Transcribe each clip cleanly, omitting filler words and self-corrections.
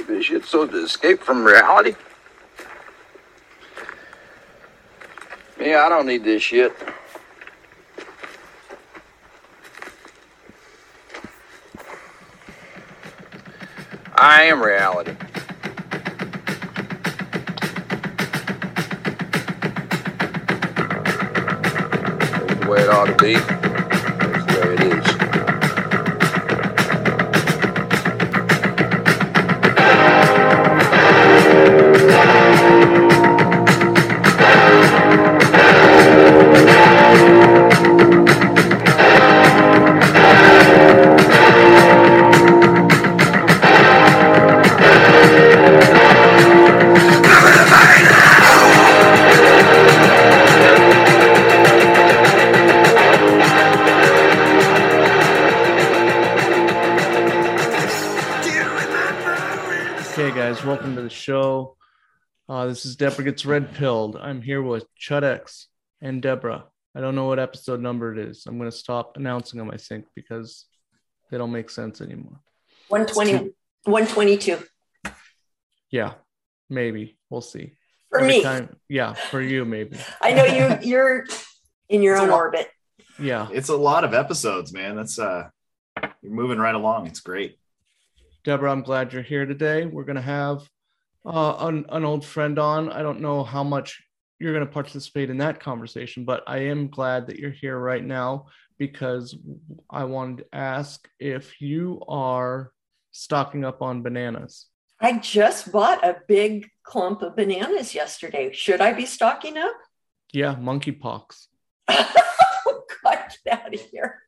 this shit so to escape from reality? Yeah, I don't need this shit. I am reality. That's the way it ought to be. That's the way it is. Welcome to the show. This is Deborah Gets Red Pilled. I'm here with Chud-X and Deborah. I don't know what episode number it is. I'm going to stop announcing them, I think, because they don't make sense anymore. 120, 122. Yeah, maybe. We'll see. For me. Yeah, for you, maybe. I know you're in your own orbit. Yeah. It's a lot of episodes, man. That's you're moving right along. It's great. Deborah, I'm glad you're here today. We're going to have an old friend on. I don't know how much you're going to participate in that conversation, but I am glad that you're here right now because I wanted to ask if you are stocking up on bananas. I just bought a big clump of bananas yesterday. Should I be stocking up? Yeah, monkeypox. Oh, God, get out of here.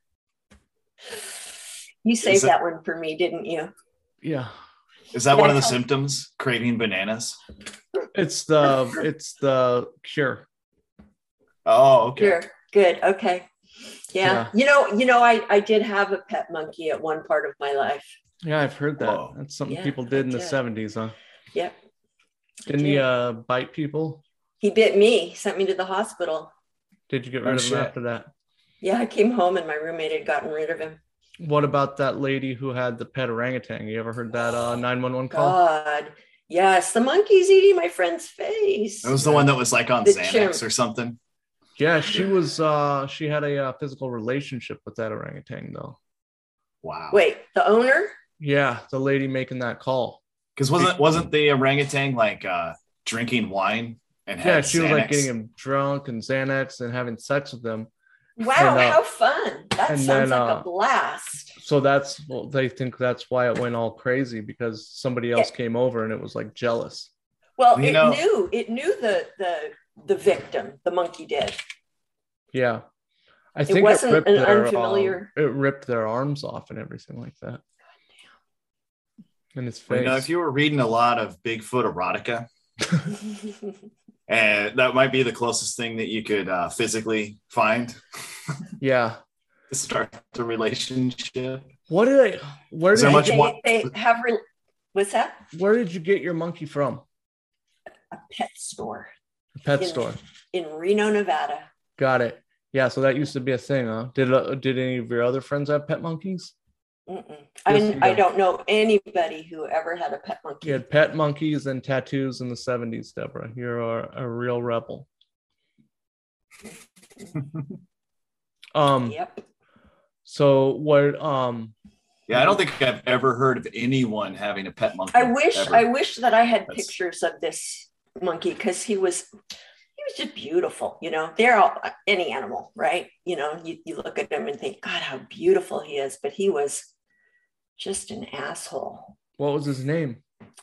You saved that one for me, didn't you? Yeah. Is that one of the symptoms? Craving bananas? It's the cure. Oh, okay. Cure. Good. Okay. Yeah. You know, I did have a pet monkey at one part of my life. Yeah, I've heard that. Whoa. That's something people did in the 70s, huh? Yep. Didn't he bite people? He bit me. He sent me to the hospital. Did you get rid of him after that? Yeah, I came home and my roommate had gotten rid of him. What about that lady who had the pet orangutan? You ever heard that 911 call? God, yes. The monkey's eating my friend's face. It was the one that was like on The Xanax chimp. or something. Yeah, she was. She had a physical relationship with that orangutan, though. Wow. Wait, the owner? Yeah, the lady making that call. Because wasn't the orangutan like drinking wine and had yeah, she Xanax? was like getting him drunk and Xanax and having sex with them. Wow, how fun. That sounds like a blast. So they think that's why it went all crazy because somebody else came over and it was like jealous. Well, it knew the victim, the monkey did. Yeah. I think it wasn't an unfamiliar. It ripped their arms off and everything like that. In his face. If you were reading a lot of Bigfoot erotica, and that might be the closest thing that you could physically find. Yeah. To start the relationship. Where did What's that? Where did you get your monkey from? A pet store. A pet store. In Reno, Nevada. Got it. Yeah, so that used to be a thing, huh? Did any of your other friends have pet monkeys? I don't know anybody who ever had a pet monkey. You had pet monkeys and tattoos in the 70s, Deborah. You're a real rebel. Yep. So what yeah, I don't think I've ever heard of anyone having a pet monkey. I wish that I had pictures of this monkey because he was just beautiful. You know, they're all any animal, right? You know, you look at him and think, God, how beautiful he is. But he was just an asshole. What was his name?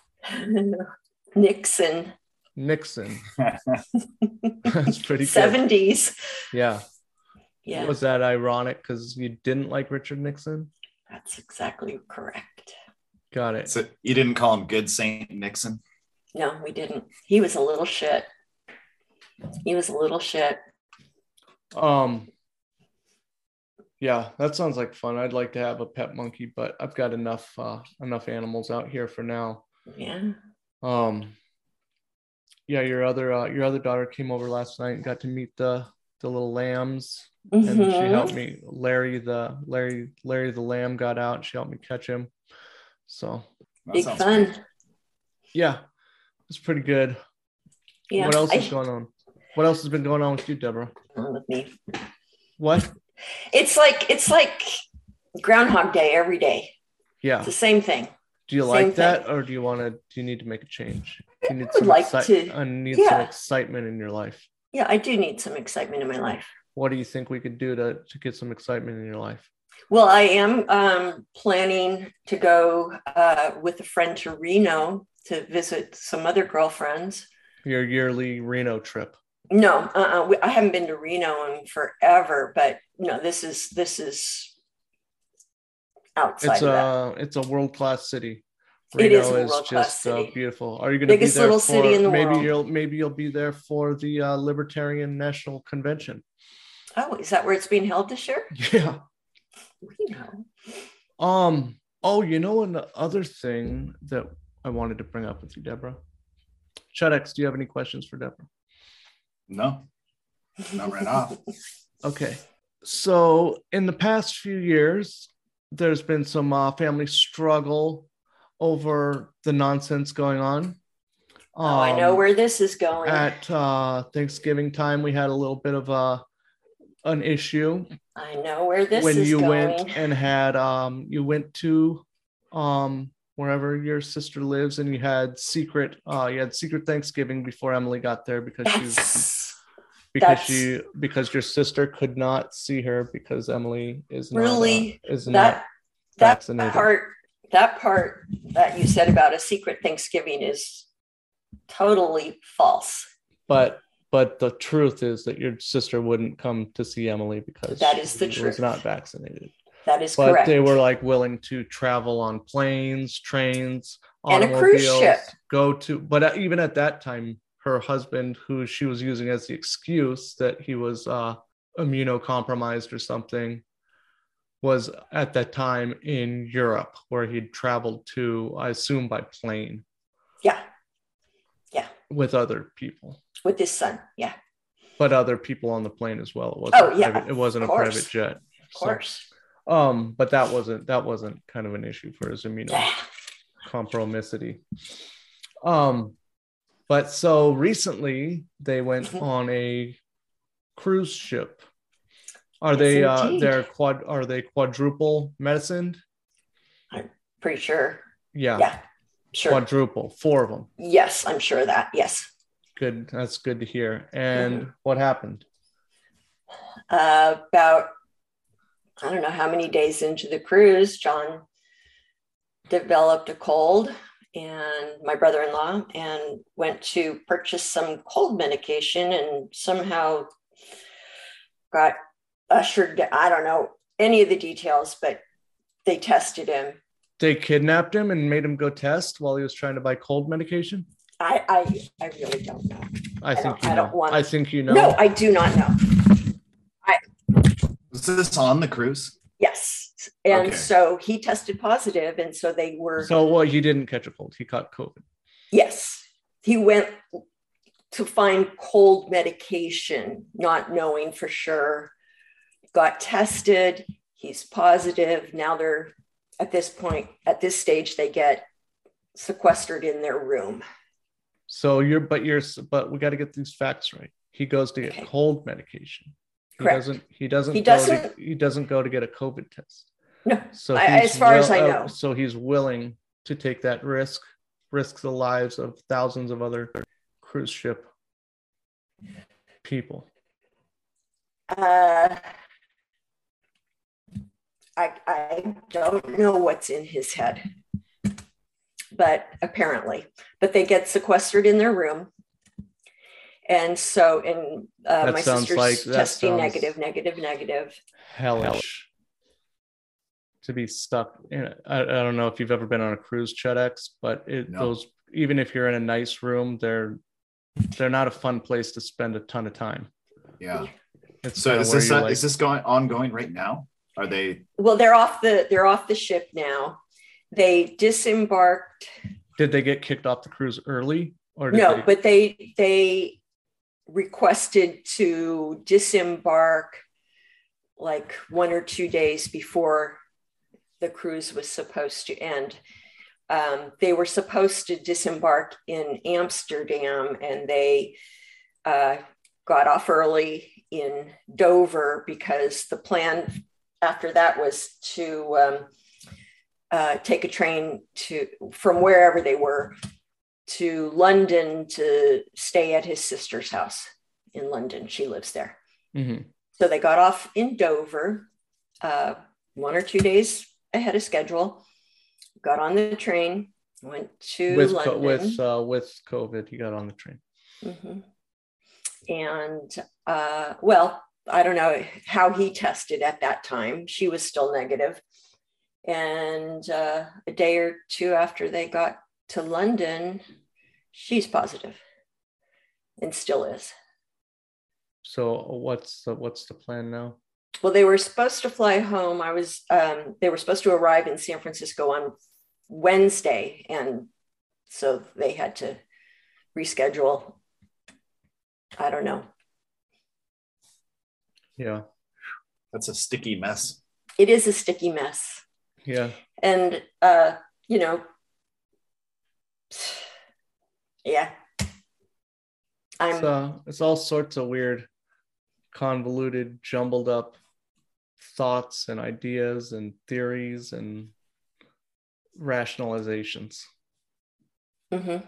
Nixon. That's pretty good. 70s. Yeah. Yeah. Was that ironic because you didn't like Richard Nixon? That's exactly correct. Got it. So you didn't call him Good Saint Nixon? No, we didn't. He was a little shit. Yeah, that sounds like fun. I'd like to have a pet monkey, but I've got enough animals out here for now. Yeah. Yeah, your other daughter came over last night and got to meet the little lambs. And she helped me. Larry the lamb got out. She helped me catch him. So big fun. Yeah, it's pretty good. Yeah. What else is going on? What else has been going on with you, Deborah? With me. What? It's like Groundhog Day every day. Yeah. It's the same thing. Do you Same like that, thing. or do you need to make a change? Do you need I would like to. some excitement in your life. Yeah, I do need some excitement in my life. What do you think we could do to get some excitement in your life? Well, I am planning to go with a friend to Reno to visit some other girlfriends. Your yearly Reno trip. No, I haven't been to Reno in forever, but no, this is outside of that. It's a world-class city. It is a Reno is world-class just city. Beautiful. Are you going to be Biggest there little city in the world. Maybe you'll be there for the Libertarian National Convention. Oh, is that where it's being held this year? Yeah. Reno. Oh, another thing that I wanted to bring up with you, Deborah. Chudex, do you have any questions for Deborah? No, not right now. Okay. So in the past few years, there's been some family struggle over the nonsense going on. I know where this is going. At Thanksgiving time, we had a little bit of an issue. I know where this when is you going. went and had you went to wherever your sister lives, and you had secret Thanksgiving before Emily got there because your sister could not see her because Emily is not vaccinated. That part that you said about a secret Thanksgiving is totally false. But the truth is that your sister wouldn't come to see Emily because that is the she truth. was not vaccinated. That is but correct. They were willing to travel on planes, trains, and a cruise ship. But even at that time, her husband, who she was using as the excuse that he was immunocompromised or something, was at that time in Europe, where he'd traveled to, I assume, by plane. Yeah. With other people. With his son, yeah. But other people on the plane as well. It wasn't a private jet. Of course. But that wasn't kind of an issue for his immunocompromisity. But so recently they went on a cruise ship. Are they quadruple medicined? I'm pretty sure. Yeah. Sure. Quadruple, 4 of them. Yes, I'm sure of that. Yes. Good. That's good to hear. And what happened? About, I don't know how many days into the cruise, John developed a cold, and my brother-in-law, and went to purchase some cold medication and somehow got ushered. I don't know any of the details, but they tested him. They kidnapped him and made him go test while he was trying to buy cold medication? I really don't know. I think you know. No, I do not know. Was this on the cruise? Yes. And so he tested positive, and so they were. So he didn't catch a cold. He caught COVID. Yes. He went to find cold medication, not knowing for sure. Got tested. He's positive. Now they're at this stage, they get sequestered in their room. So but we got to get these facts right. He goes to get cold medication. Correct. He doesn't go to get a COVID test. No. So as far as I know. So he's willing to take that risk the lives of thousands of other cruise ship people. I don't know what's in his head, but they get sequestered in their room. And so, my sister's testing negative. Hellish. To be stuck in I don't know if you've ever been on a cruise, Chudex, but those, even if you're in a nice room, they're not a fun place to spend a ton of time. Yeah. So is this ongoing right now? Are they? Well, they're off the ship now. They disembarked. Did they get kicked off the cruise early? Or but they requested to disembark like 1 or 2 days before the cruise was supposed to end. They were supposed to disembark in Amsterdam, and they got off early in Dover because the plan after that was to take a train from wherever they were to London to stay at his sister's house in London. She lives there. Mm-hmm. So they got off in Dover 1 or 2 days ahead of schedule, got on the train, went to London. With COVID, he got on the train. Mm-hmm. And well, I don't know how he tested at that time. She was still negative. And a day or two after they got to London, she's positive and still is. So what's the plan now? Well, they were supposed to fly home. They were supposed to arrive in San Francisco on Wednesday. And so they had to reschedule. I don't know. Yeah. That's a sticky mess. It is a sticky mess. Yeah. And, you know, yeah. It's all sorts of weird, convoluted, jumbled up thoughts and ideas and theories and rationalizations. Mm-hmm.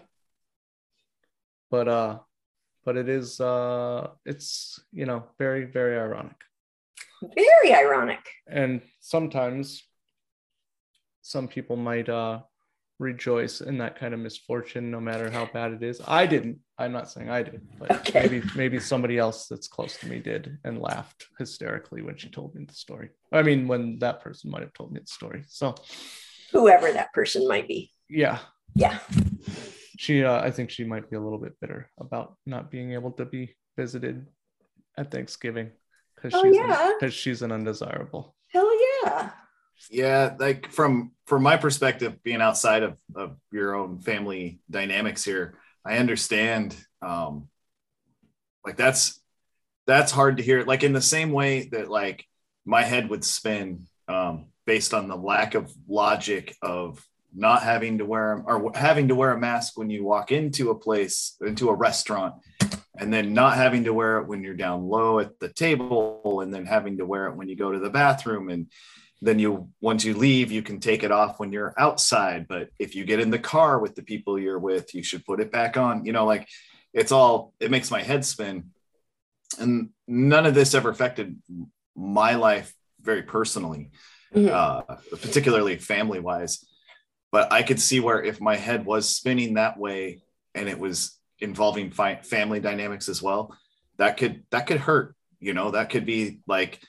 But it is it's, you know, very, very ironic. Very ironic. And sometimes some people might rejoice in that kind of misfortune, no matter how bad it is. I didn't. I'm not saying I did, but okay. maybe somebody else that's close to me did and laughed hysterically when she told me the story. I mean, when that person might have told me the story. So whoever that person might be. Yeah. Yeah. She, I think she might be a little bit bitter about not being able to be visited at Thanksgiving because she's an undesirable. Hell yeah. Yeah, like from my perspective, being outside of your own family dynamics here, I understand. Like that's hard to hear. Like in the same way that like my head would spin based on the lack of logic of not having to wear or having to wear a mask when you walk into a place, into a restaurant, and then not having to wear it when you're down low at the table, and then having to wear it when you go to the bathroom. And then once you leave, you can take it off when you're outside. But if you get in the car with the people you're with, you should put it back on. You know, like it makes my head spin. And none of this ever affected my life very personally, particularly family-wise. But I could see where if my head was spinning that way and it was involving family dynamics as well, that could hurt. You know, that could be like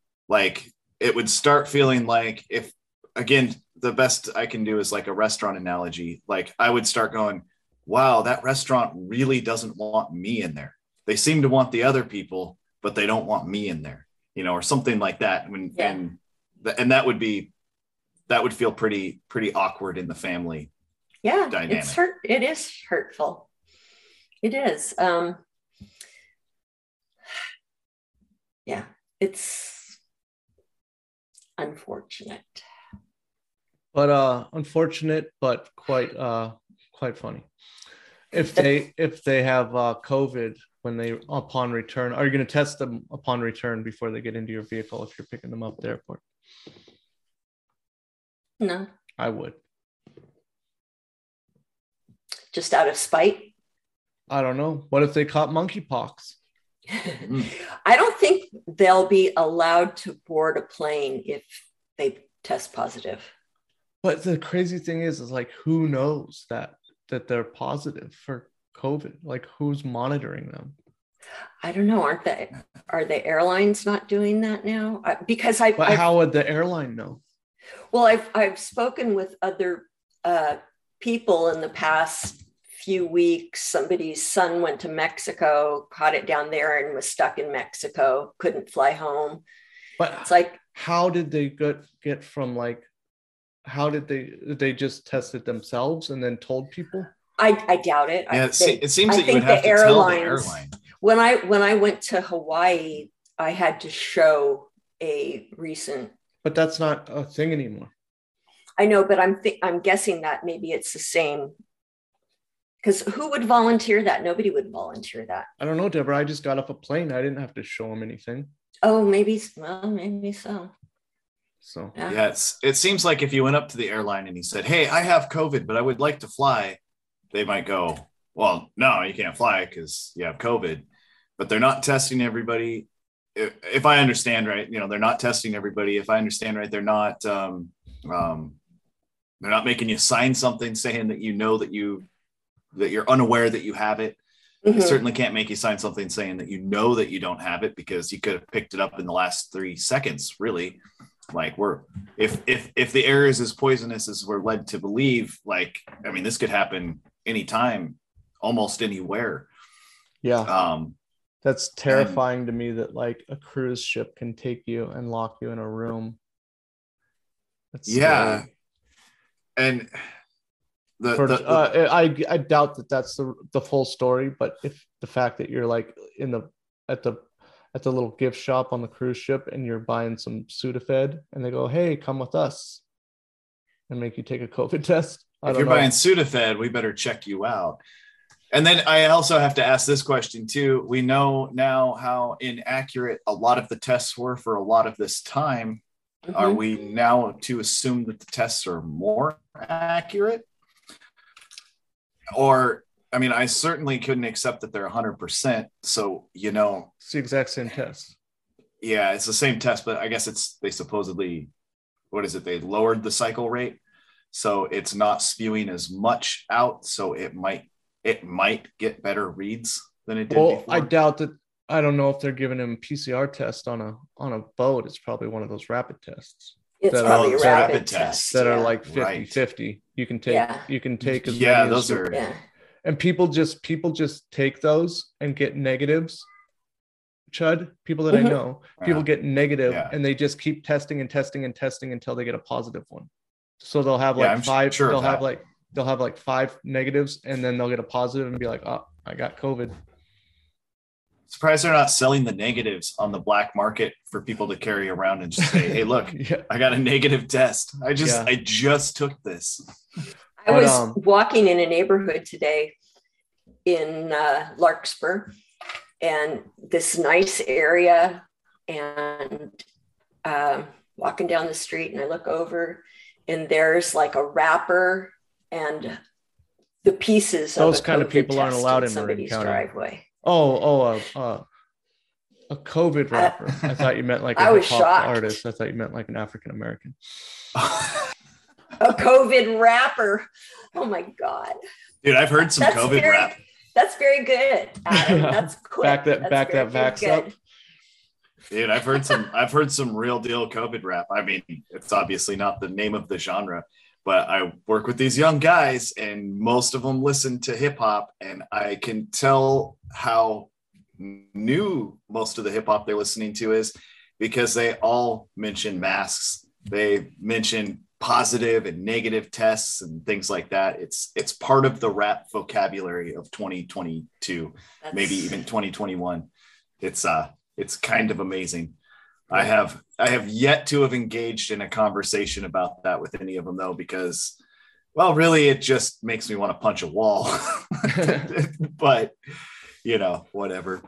it would start feeling like, if, again, the best I can do is like a restaurant analogy. Like I would start going, wow, that restaurant really doesn't want me in there. They seem to want the other people, but they don't want me in there, you know, or something like that. And that would feel pretty awkward in the family. Yeah. Dynamic. It is hurtful. It is. Yeah, it's unfortunate. But unfortunate, but quite funny. If they have COVID upon return, are you going to test them upon return before they get into your vehicle if you're picking them up at the airport? No. I would. Just out of spite? I don't know. What if they caught monkeypox? I don't think they'll be allowed to board a plane if they test positive. But the crazy thing is like, who knows that they're positive for COVID? Like, who's monitoring them? I don't know. Are the airlines not doing that now? Because how would the airline know? Well, I've spoken with other people in the past few weeks. Somebody's son went to Mexico, caught it down there, and was stuck in Mexico, couldn't fly home. But it's like, how did they get from like, how did they just test it themselves and then told people? I doubt it. Yeah, it seems that you would have to tell the airline. When I went to Hawaii, I had to show a recent. But that's not a thing anymore. I know, but I'm guessing that maybe it's the same. Because who would volunteer that? Nobody would volunteer that. I don't know, Deborah. I just got off a plane. I didn't have to show them anything. Oh, maybe. Well, maybe so. So yeah, it seems like if you went up to the airline and you said, "Hey, I have COVID, but I would like to fly," they might go, "Well, no, you can't fly because you have COVID." But they're not testing everybody. If I understand right, they're not testing everybody. If I understand right, they're not making you sign something saying that that you're unaware that you have it. Mm-hmm. They certainly can't make you sign something saying that that you don't have it, because you could have picked it up in the last 3 seconds, really. Like if the air is as poisonous as we're led to believe, this could happen anytime, almost anywhere. Yeah. That's terrifying to me, that like a cruise ship can take you and lock you in a room. That's Mm-hmm. scary. And I doubt that that's the full story, but if the fact that you're like at the little gift shop on the cruise ship and you're buying some Sudafed and they go, "Hey, come with us," and make you take a COVID test. If you're buying Sudafed, we better check you out. And then I also have to ask this question too. We know now how inaccurate a lot of the tests were for a lot of this time. Mm-hmm. Are we now to assume that the tests are more accurate? Or, I certainly couldn't accept that they're 100%. So, it's the exact same test. Yeah, it's the same test, but I guess they supposedly, they lowered the cycle rate. So it's not spewing as much out. So it might get better reads than it did before. I doubt that. I don't know if they're giving him a PCR test on a boat. It's probably one of those rapid tests. It's probably a rapid test that are like 50-50. You can take as many as those are. Yeah. And people just take those and get negatives. Chud, people that I know, people get negative and they just keep testing and testing and testing until they get a positive one. So they'll have like five. Sure they'll have like 5 negatives, and then they'll get a positive and be like, "Oh, I got COVID." Surprised they're not selling the negatives on the black market for people to carry around and just say, "Hey, look, I got a negative test. I just took this." I was walking in a neighborhood today in Larkspur, and this nice area, and walking down the street, and I look over, and there's like a wrapper and the pieces those of kind of people aren't allowed in somebody's driveway. A COVID wrapper. I thought you meant like a hip hop artist. I thought you meant like an African American. A COVID wrapper. Oh my God. Dude, I've heard some COVID rap. That's very good, Adam. That's quick. Back that vax up. Dude, I've heard some real deal COVID rap. It's obviously not the name of the genre, but I work with these young guys and most of them listen to hip hop, and I can tell how new most of the hip hop they're listening to is, because they all mention masks. They mention positive and negative tests and things like that. It's part of the rap vocabulary of 2022, maybe even 2021. It's kind of amazing. I have yet to have engaged in a conversation about that with any of them though, because, well, really it just makes me want to punch a wall, but whatever.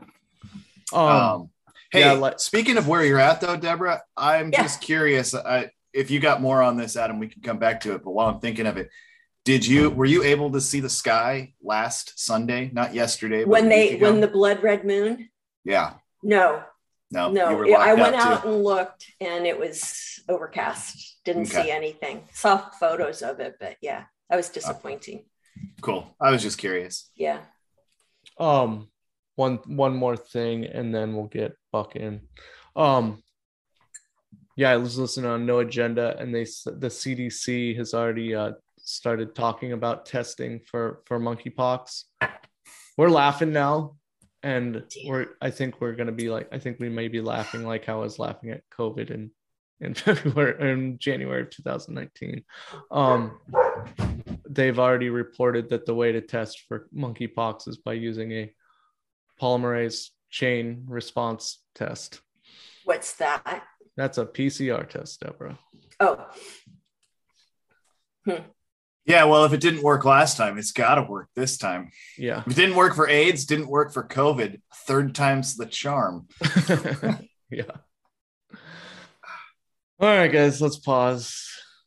Hey, speaking of where you're at though, Deborah, I'm just curious. If you got more on this, Adam, we can come back to it. But while I'm thinking of it, were you able to see the sky last Sunday? Not yesterday, but when the blood red moon? Yeah. No. I went out and looked, and it was overcast. Didn't see anything. Saw photos of it, but yeah, that was disappointing. Cool. I was just curious. Yeah. One more thing, and then we'll get Buck in. I was listening on No Agenda, and the CDC has already started talking about testing for monkeypox. We're laughing now. And I think we may be laughing like how I was laughing at COVID in January of 2019. They've already reported that the way to test for monkeypox is by using a polymerase chain response test. What's that? That's a PCR test, Deborah. Oh. Yeah, well, if it didn't work last time, it's got to work this time. Yeah. If it didn't work for AIDS, didn't work for COVID, third time's the charm. Yeah. All right, guys, let's pause.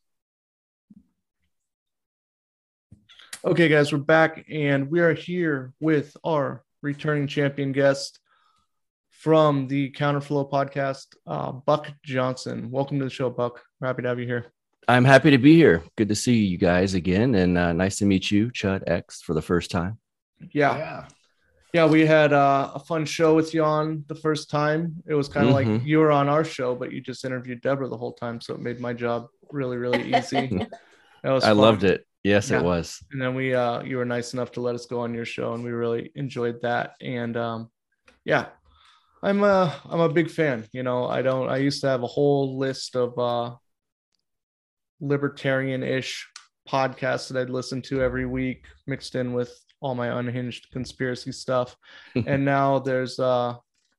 Okay, guys, we're back, and we are here with our returning champion guest from the Counterflow podcast, Buck Johnson. Welcome to the show, Buck. We're happy to have you here. I'm happy to be here. Good to see you guys again, and nice to meet you, Chud X, for the first time. Yeah, we had a fun show with you on the first time. It was kind of like you were on our show, but you just interviewed Deborah the whole time, so it made my job really, really easy. I loved it. Yes, yeah. It was. And then you were nice enough to let us go on your show, and we really enjoyed that. And yeah, I'm a big fan. You know, I used to have a whole list of libertarian-ish podcasts that I'd listen to every week, mixed in with all my unhinged conspiracy stuff. And now I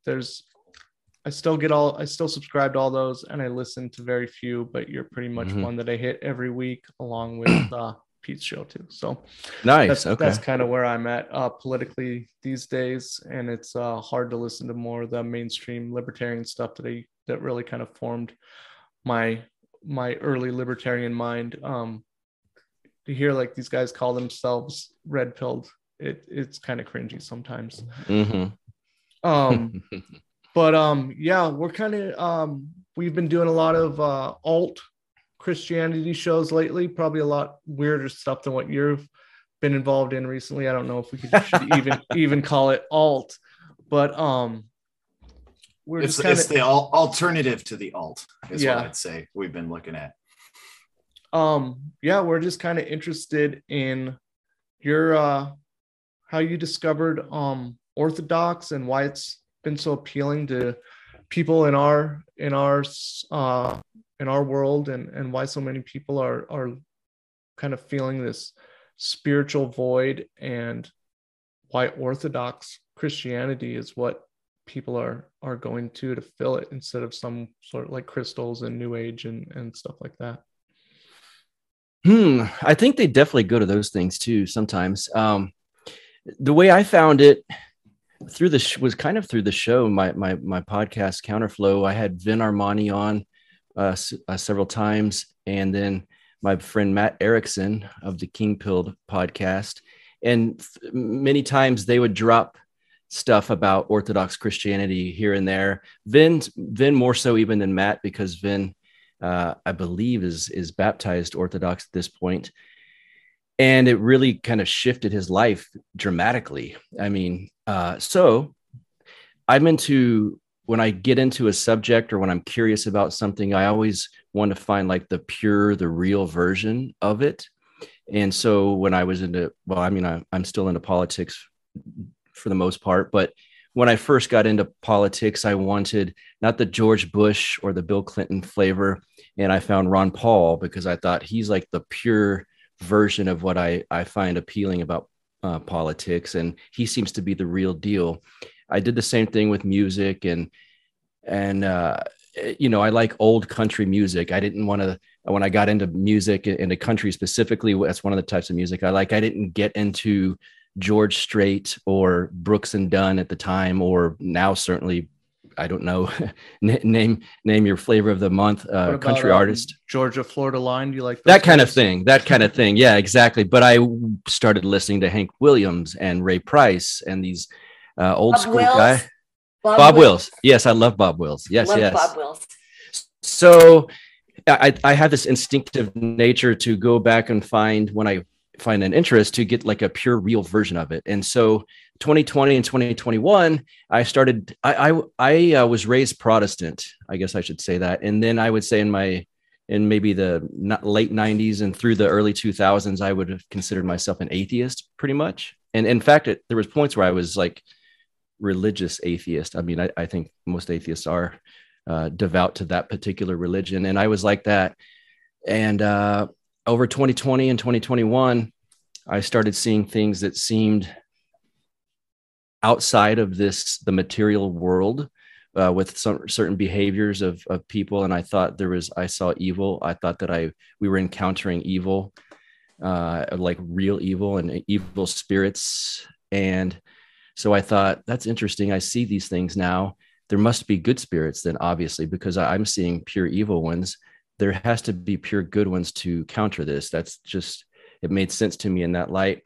still subscribe to all those, and I listen to very few, but you're pretty much one that I hit every week, along with Pete's show too. So nice. That's kind of where I'm at politically these days, and it's hard to listen to more of the mainstream libertarian stuff that really kind of formed my early libertarian mind. To hear like these guys call themselves red pilled, it's kind of cringy sometimes. But yeah, we're kind of we've been doing a lot of alt Christianity shows lately, probably a lot weirder stuff than what you've been involved in recently. I don't know if we should even call it alt, but it's the alternative to the alt is what I'd say we've been looking at. Yeah, we're just kind of interested in your how you discovered Orthodox and why it's been so appealing to people in our world, and why so many people are kind of feeling this spiritual void, and why Orthodox Christianity is what people are going to fill it, instead of some sort of like crystals and New Age and stuff like that. I think they definitely go to those things too sometimes. The way I found it was kind of through the show, my podcast Counterflow. I had Vin Armani on several times, and then my friend Matt Erickson of the King Pilled podcast, and many times they would drop stuff about Orthodox Christianity here and there. Vin more so even than Matt, because Vin I believe is baptized Orthodox at this point. And it really kind of shifted his life dramatically. I mean, so I'm when I get into a subject or when I'm curious about something, I always want to find like the real version of it. And so when I was I'm still into politics for the most part, but when I first got into politics, I wanted not the George Bush or the Bill Clinton flavor. And I found Ron Paul because I thought he's like the pure version of what I find appealing about politics. And he seems to be the real deal. I did the same thing with music, and I like old country music. I didn't want to, when I got into music, into country specifically, that's one of the types of music I like. I didn't get into George Strait or Brooks and Dunn at the time, or now certainly, I don't know, name your flavor of the month, country artist. Georgia Florida Line. Do you like that kind of thing? That kind of thing. Yeah, exactly. But I started listening to Hank Williams and Ray Price and these old school guys. Bob Wills. Yes, I love Bob Wills. Yes. Bob Wills. So I have this instinctive nature to go back and find, when I find an interest, to get like a pure real version of it. And so 2020 and 2021, I was raised Protestant, I guess I should say that. And then I would say in maybe the late 90s and through the early 2000s, I would have considered myself an atheist pretty much. And in fact, there was points where I was like religious atheist. I mean, I think most atheists are devout to that particular religion. And I was like that. And over 2020 and 2021, I started seeing things that seemed outside of the material world, with some certain behaviors of people. And I thought I saw evil. I thought that we were encountering evil like real evil and evil spirits. And so I thought, that's interesting. I see these things now. There must be good spirits then, obviously, because I'm seeing pure evil ones. There has to be pure good ones to counter this. That's just, it made sense to me in that light.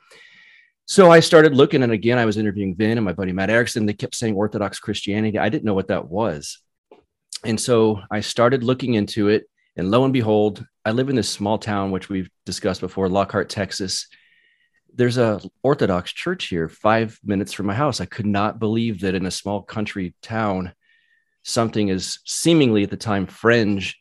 So I started looking, and again, I was interviewing Vin and my buddy Matt Erickson. They kept saying Orthodox Christianity. I didn't know what that was. And so I started looking into it, and lo and behold, I live in this small town, which we've discussed before, Lockhart, Texas. There's a Orthodox church here 5 minutes from my house. I could not believe that in a small country town, something is seemingly at the time fringe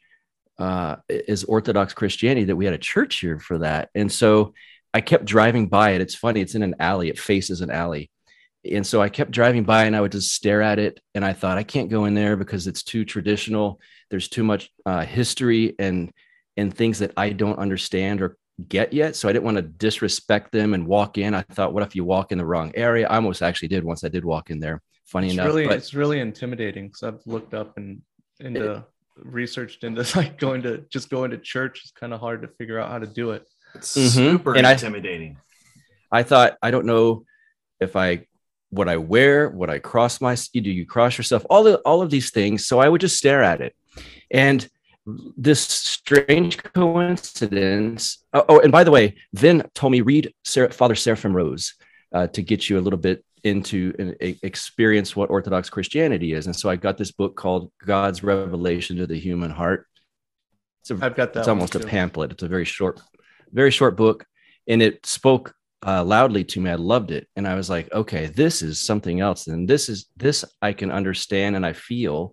is Orthodox Christianity, that we had a church here for that. And so I kept driving by it. It's funny. It's in an alley. It faces an alley. And so I kept driving by, and I would just stare at it. And I thought, I can't go in there because it's too traditional. There's too much history and things that I don't understand or get yet. So I didn't want to disrespect them and walk in. I thought, what if you walk in the wrong area? I almost actually did once I did walk in there. Funny enough. It's really intimidating, because I've looked up and researched into like going to church. It's kind of hard to figure out how to do it. It's super intimidating. I thought, I don't know if what I wear, what I cross do you cross yourself, all of these things. So I would just stare at it. And this strange coincidence. Oh, and by the way, Vin told me, read Father Seraphim Rose to get you a little bit into and experience what Orthodox Christianity is. And so I got this book called God's Revelation to the Human Heart. I've got that. It's almost a pamphlet. It's a very short book, and it spoke loudly to me. I loved it. And I was like, okay, this is something else. And this I can understand and I feel.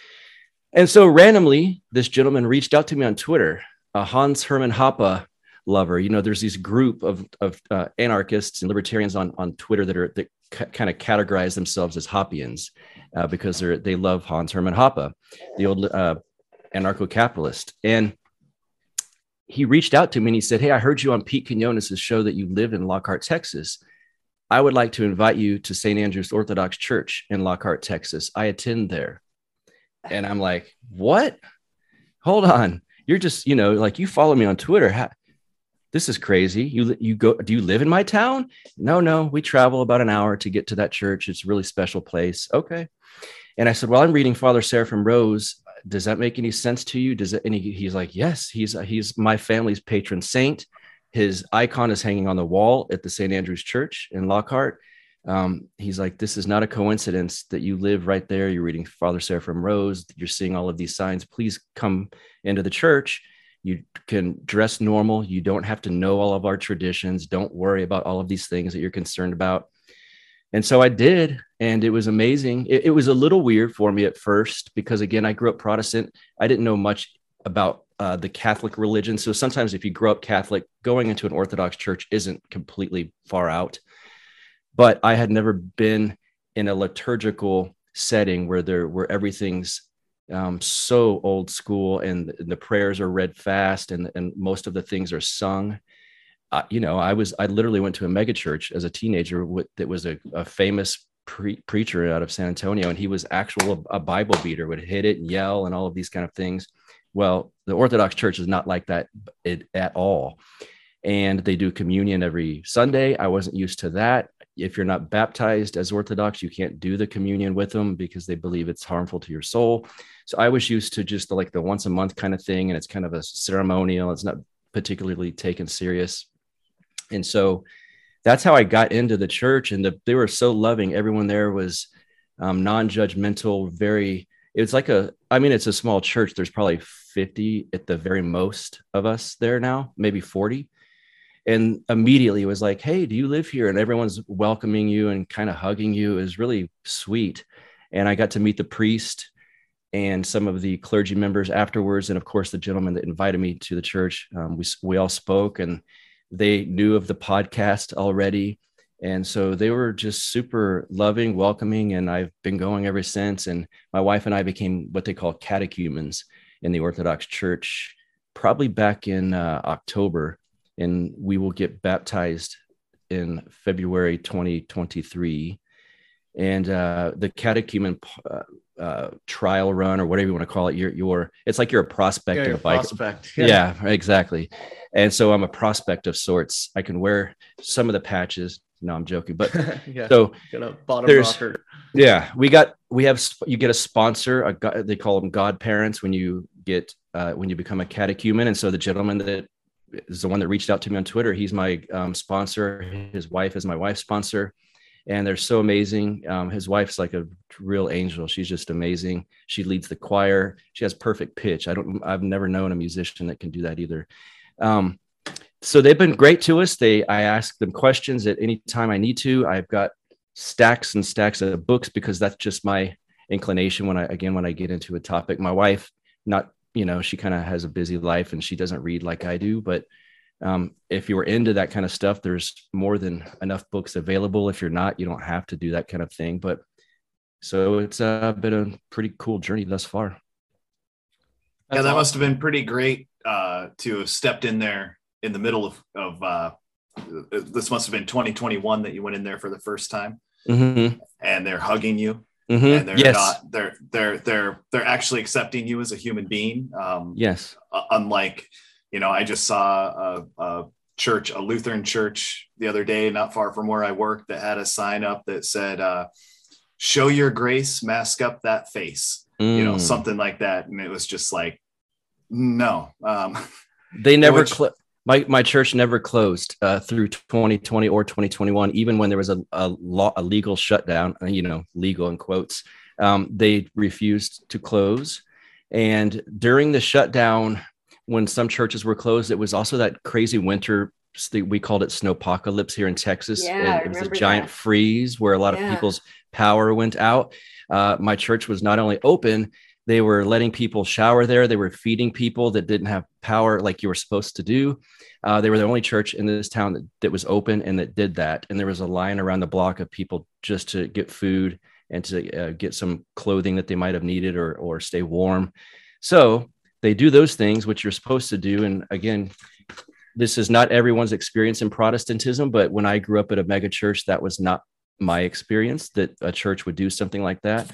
And so randomly, this gentleman reached out to me on Twitter, a Hans Hermann Hoppe lover. You know, there's this group of anarchists and libertarians on Twitter that kind of categorize themselves as Hoppians because they love Hans Hermann Hoppe, the old anarcho-capitalist. And he reached out to me and he said, hey, I heard you on Pete Quinones' show that you live in Lockhart, Texas. I would like to invite you to St. Andrew's Orthodox Church in Lockhart, Texas. I attend there. And I'm like, what? Hold on. You're just, like, you follow me on Twitter. This is crazy. You go, do you live in my town? No, we travel about an hour to get to that church. It's a really special place. Okay. And I said, well, I'm reading Father Seraphim Rose. Does that make any sense to you? He's like, yes, he's my family's patron saint. His icon is hanging on the wall at the St. Andrew's Church in Lockhart. He's like, this is not a coincidence that you live right there. You're reading Father Seraphim Rose. You're seeing all of these signs. Please come into the church. You can dress normal. You don't have to know all of our traditions. Don't worry about all of these things that you're concerned about. And so I did, and it was amazing. It was a little weird for me at first because, again, I grew up Protestant. I didn't know much about the Catholic religion. So sometimes if you grow up Catholic, going into an Orthodox church isn't completely far out. But I had never been in a liturgical setting where everything's so old school and the prayers are read fast and most of the things are sung. I literally went to a mega church as a teenager that was a famous preacher out of San Antonio, and he was a Bible beater, would hit it and yell and all of these kind of things. Well, the Orthodox church is not like that at all. And they do communion every Sunday. I wasn't used to that. If you're not baptized as Orthodox, you can't do the communion with them because they believe it's harmful to your soul. So I was used to just the once a month kind of thing. And it's kind of a ceremonial. It's not particularly taken serious. And so that's how I got into the church. And they were so loving. Everyone there was non-judgmental, it's a small church. There's probably 50 at the very most of us there now, maybe 40. And immediately it was like, hey, do you live here? And everyone's welcoming you and kind of hugging you. It was really sweet. And I got to meet the priest and some of the clergy members afterwards. And of course, the gentleman that invited me to the church, we all spoke, and they knew of the podcast already. And so they were just super loving, welcoming. And I've been going ever since. And my wife and I became what they call catechumens in the Orthodox Church, probably back in October. And we will get baptized in February 2023. And the catechumen trial run, or whatever you want to call it, it's like you're a prospect in a bike. Prospect. Yeah, exactly. And so I'm a prospect of sorts. I can wear some of the patches. No, I'm joking. But Yeah. so Got a bottom there's, rocker. yeah, you get a sponsor. They call them godparents when you become a catechumen. And so the gentleman that is the one that reached out to me on Twitter, he's my sponsor. His wife is my wife's sponsor. And they're so amazing. His wife's like a real angel. She's just amazing. She leads the choir. She has perfect pitch. I've never known a musician that can do that either. So they've been great to us. I ask them questions at any time I need to. I've got stacks and stacks of books because that's just my inclination when I get into a topic. My wife, she kind of has a busy life and she doesn't read like I do, but if you were into that kind of stuff, there's more than enough books available. If you're not, you don't have to do that kind of thing. But so it's been a pretty cool journey thus far. That must have been pretty great to have stepped in there in the middle of this must have been 2021 that you went in there for the first time, mm-hmm. and they're hugging you, mm-hmm. and they're actually accepting you as a human being. Yes. Unlike, I just saw a Lutheran church the other day, not far from where I work, that had a sign up that said, "Show your grace, mask up that face," something like that. And it was just like, no, they never, my church never closed through 2020 or 2021, even when there was a legal shutdown, legal in quotes. They refused to close. And during the shutdown, when some churches were closed, it was also that crazy winter. We called it snowpocalypse here in Texas. Yeah, it was a giant freeze where a lot of people's power went out. My church was not only open, they were letting people shower there. They were feeding people that didn't have power like you were supposed to do. They were the only church in this town that was open and that did that. And there was a line around the block of people just to get food and to get some clothing that they might have needed or stay warm. So they do those things, which you're supposed to do. And again, this is not everyone's experience in Protestantism, but when I grew up at a mega church, that was not my experience, that a church would do something like that.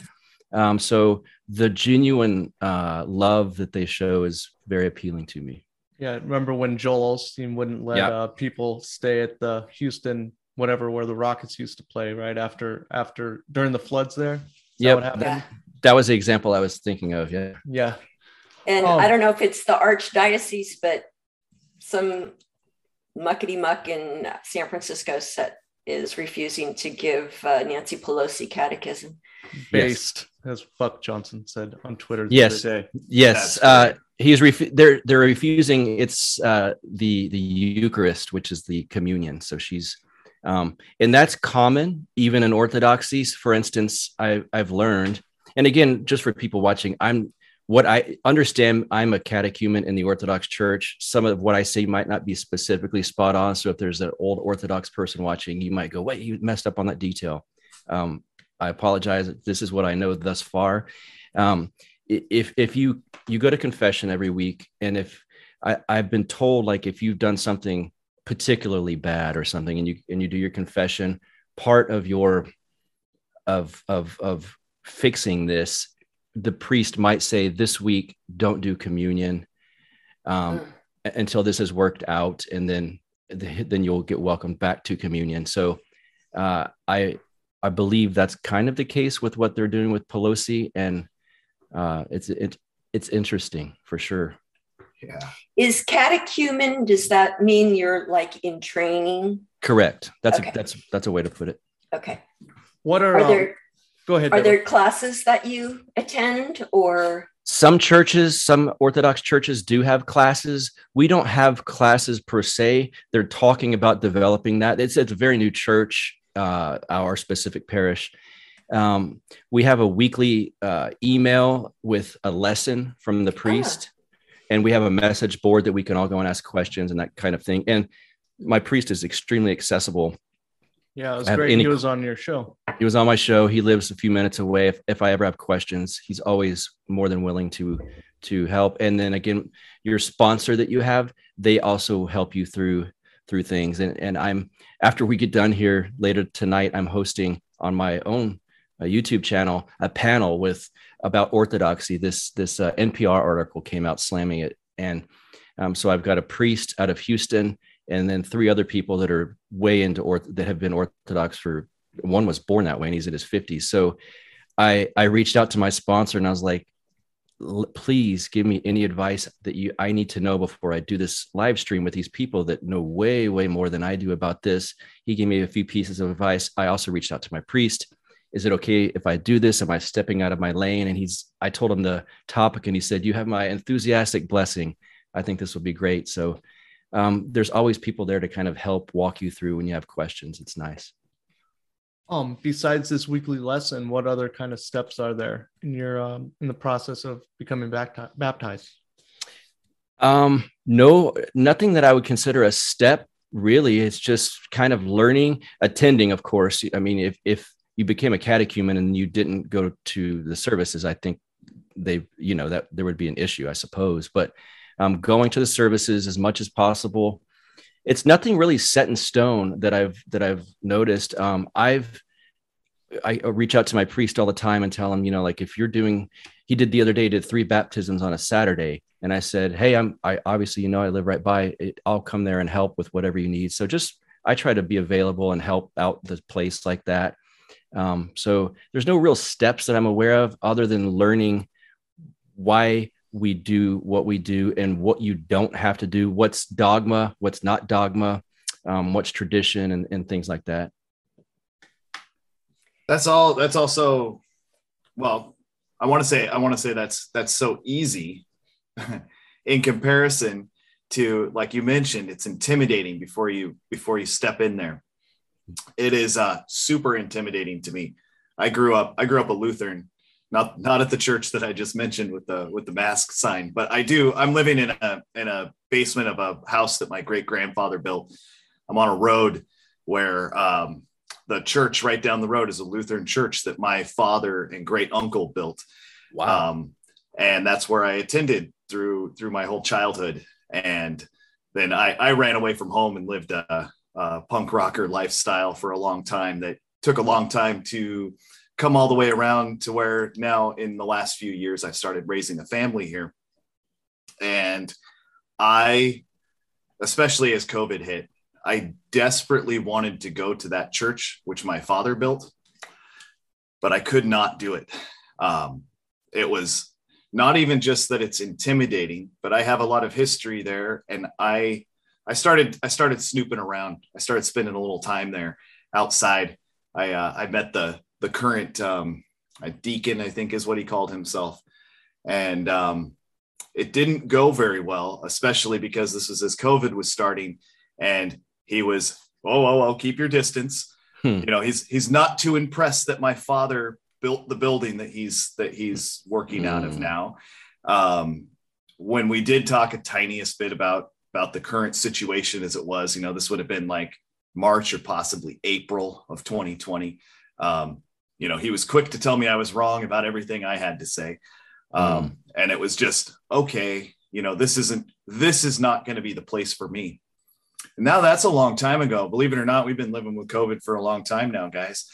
So the genuine love that they show is very appealing to me. Yeah, remember when Joel Osteen wouldn't let people stay at the Houston, whatever, where the Rockets used to play, right after during the floods there? Yeah, that was the example I was thinking of. Yeah. And I don't know if it's the archdiocese, but some muckety muck in San Francisco is refusing to give Nancy Pelosi catechism. Based, as Buck Johnson said on Twitter the other day. Yes. They're refusing. It's the Eucharist, which is the communion. So she's and that's common even in Orthodoxy. For instance, I've learned, and again, just for people watching, what I understand, I'm a catechumen in the Orthodox Church. Some of what I say might not be specifically spot on. So if there's an old Orthodox person watching, you might go, wait, you messed up on that detail. I apologize. This is what I know thus far. If you go to confession every week, and if I've been told, like, if you've done something particularly bad or something, and you do your confession, part of your of fixing this, the priest might say, this week don't do communion until this is worked out, and then you'll get welcomed back to communion. So I believe that's kind of the case with what they're doing with Pelosi, and it's interesting for sure. Yeah. Is catechumen, does that mean you're like in training? Correct. That's okay. That's a way to put it. Okay. What are there? Go ahead. Are there classes that you attend, or? Some churches, some Orthodox churches do have classes. We don't have classes per se. They're talking about developing that. It's a very new church, our specific parish. We have a weekly email with a lesson from the priest, and we have a message board that we can all go and ask questions and that kind of thing. And my priest is extremely accessible. Yeah, it was great. He was on your show. He was on my show. He lives a few minutes away. If I ever have questions, he's always more than willing to help. And then again, your sponsor that you have, they also help you through things. And after we get done here later tonight, I'm hosting on my own YouTube channel a panel about orthodoxy. This NPR article came out slamming it, and So I've got a priest out of Houston, and then 3 other people that are way into that have been Orthodox for. One was born that way, and he's in his 50s. So I reached out to my sponsor, and I was like, please give me any advice that I need to know before I do this live stream with these people that know way, way more than I do about this. He gave me a few pieces of advice. I also reached out to my priest. Is it okay if I do this? Am I stepping out of my lane? And I told him the topic, and he said, you have my enthusiastic blessing. I think this will be great. So there's always people there to kind of help walk you through when you have questions. It's nice. Besides this weekly lesson, what other kind of steps are there in your in the process of becoming baptized? No, nothing that I would consider a step, really. It's just kind of learning, attending, of course. I mean, if you became a catechumen and you didn't go to the services, I think that there would be an issue, I suppose. But going to the services as much as possible. It's nothing really set in stone that I've noticed. I reach out to my priest all the time and tell him, like if you're he did the other day, did 3 baptisms on a Saturday. And I said, hey, I obviously, I live right by it. I'll come there and help with whatever you need. So I try to be available and help out the place like that. So there's no real steps that I'm aware of other than learning why we do what we do and what you don't have to do, what's dogma, what's not dogma, what's tradition and things like that. That's also, well, I want to say that's so easy in comparison to, like you mentioned, it's intimidating before you step in there. It is super intimidating to me. I grew up a Lutheran, not at the church that I just mentioned with the mask sign, but I'm living in a basement of a house that my great grandfather built. I'm on a road where the church right down the road is a Lutheran church that my father and great uncle built. Wow. And that's where I attended through my whole childhood. And then I ran away from home and lived a punk rocker lifestyle for a long time that took a long time to come all the way around to where now in the last few years, I've started raising a family here. And especially as COVID hit, I desperately wanted to go to that church, which my father built, but I could not do it. It was not even just that it's intimidating, but I have a lot of history there. And I started snooping around. I started spending a little time there outside. I met the current deacon, I think is what he called himself. And it didn't go very well, especially because this was as COVID was starting and he was, oh, keep your distance. He's not too impressed that my father built the building that he's working out of now. When we did talk a tiniest bit about the current situation as it was, this would have been like March or possibly April of 2020. He was quick to tell me I was wrong about everything I had to say. And it was just, okay, this is not going to be the place for me. And now that's a long time ago. Believe it or not, we've been living with COVID for a long time now, guys.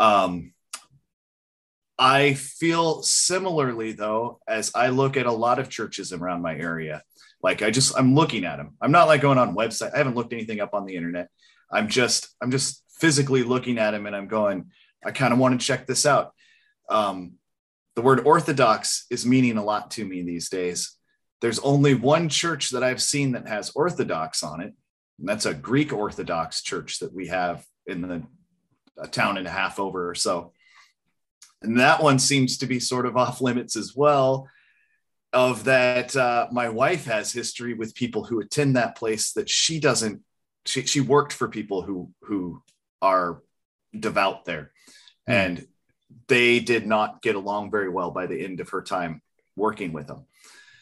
I feel similarly though, as I look at a lot of churches around my area. Like I'm looking at them. I'm not like going on website. I haven't looked anything up on the internet. I'm just physically looking at them and I'm going, I kind of want to check this out. The word Orthodox is meaning a lot to me these days. There's only one church that I've seen that has Orthodox on it. And that's a Greek Orthodox church that we have in a town and a half over or so. And that one seems to be sort of off limits as well. Of that, my wife has history with people who attend that place that she doesn't. She worked for people who are devout there, and they did not get along very well by the end of her time working with them.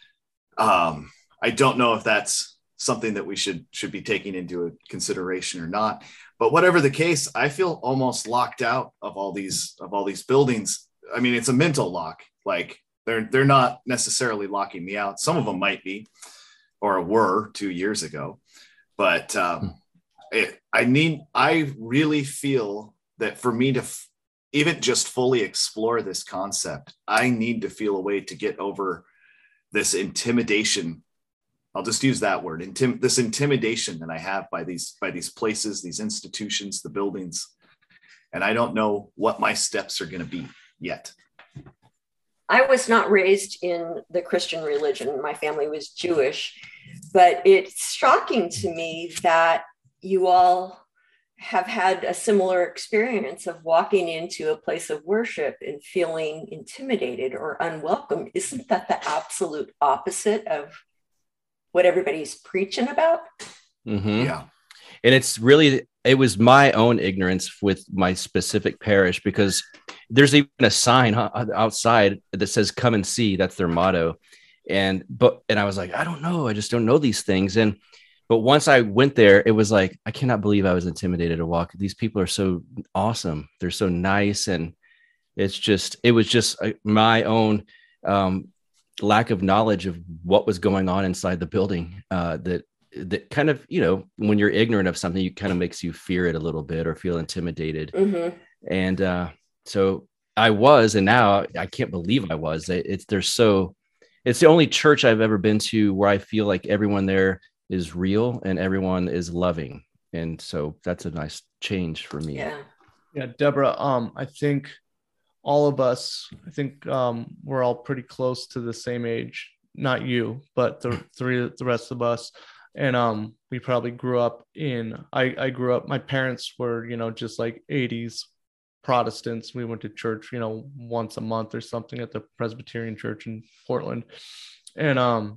I don't know if that's something that we should be taking into consideration or not, but whatever the case, I feel almost locked out of all these buildings. I mean, it's a mental lock. Like they're not necessarily locking me out. Some of them might be, or were 2 years ago, but I really feel that for me to even just fully explore this concept, I need to feel a way to get over this intimidation I'll just use that word, this intimidation that I have by these places, these institutions, the buildings. And I don't know what my steps are going to be yet. I was not raised in the Christian religion. My family was Jewish, but it's shocking to me that you all have had a similar experience of walking into a place of worship and feeling intimidated or unwelcome. Isn't that the absolute opposite of what everybody's preaching about? Mm-hmm. Yeah. And it was my own ignorance with my specific parish, because there's even a sign outside that says "Come and see." That's their motto. And I was like, I don't know. I just don't know these things. But once I went there, it was like, I cannot believe I was intimidated to walk. These people are so awesome. They're so nice. And it was just my own lack of knowledge of what was going on inside the building that kind of, when you're ignorant of something, it kind of makes you fear it a little bit or feel intimidated. Mm-hmm. And so I was, and now I can't believe I was. It's the only church I've ever been to where I feel like everyone there is real and everyone is loving. And so that's a nice change for me. Yeah. Deborah, I think all of us, we're all pretty close to the same age, not you, but the rest of us. And we probably grew up I grew up, my parents were, just like 80s Protestants. We went to church, once a month or something at the Presbyterian Church in Portland. And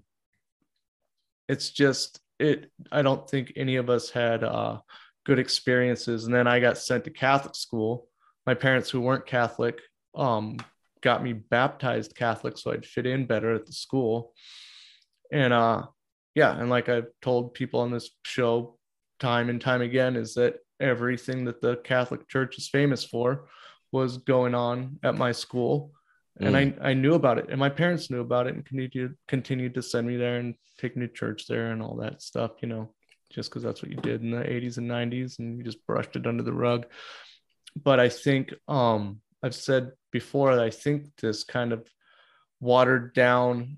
it's just, I don't think any of us had good experiences. And then I got sent to Catholic school. My parents, who weren't Catholic, got me baptized Catholic so I'd fit in better at the school. And and like I've told people on this show time and time again, is that everything that the Catholic Church is famous for was going on at my school. And I knew about it, and my parents knew about it, and continued to send me there and take me to church there and all that stuff, just because that's what you did in the 80s and 90s, and you just brushed it under the rug. But I think I've said before that I think this kind of watered down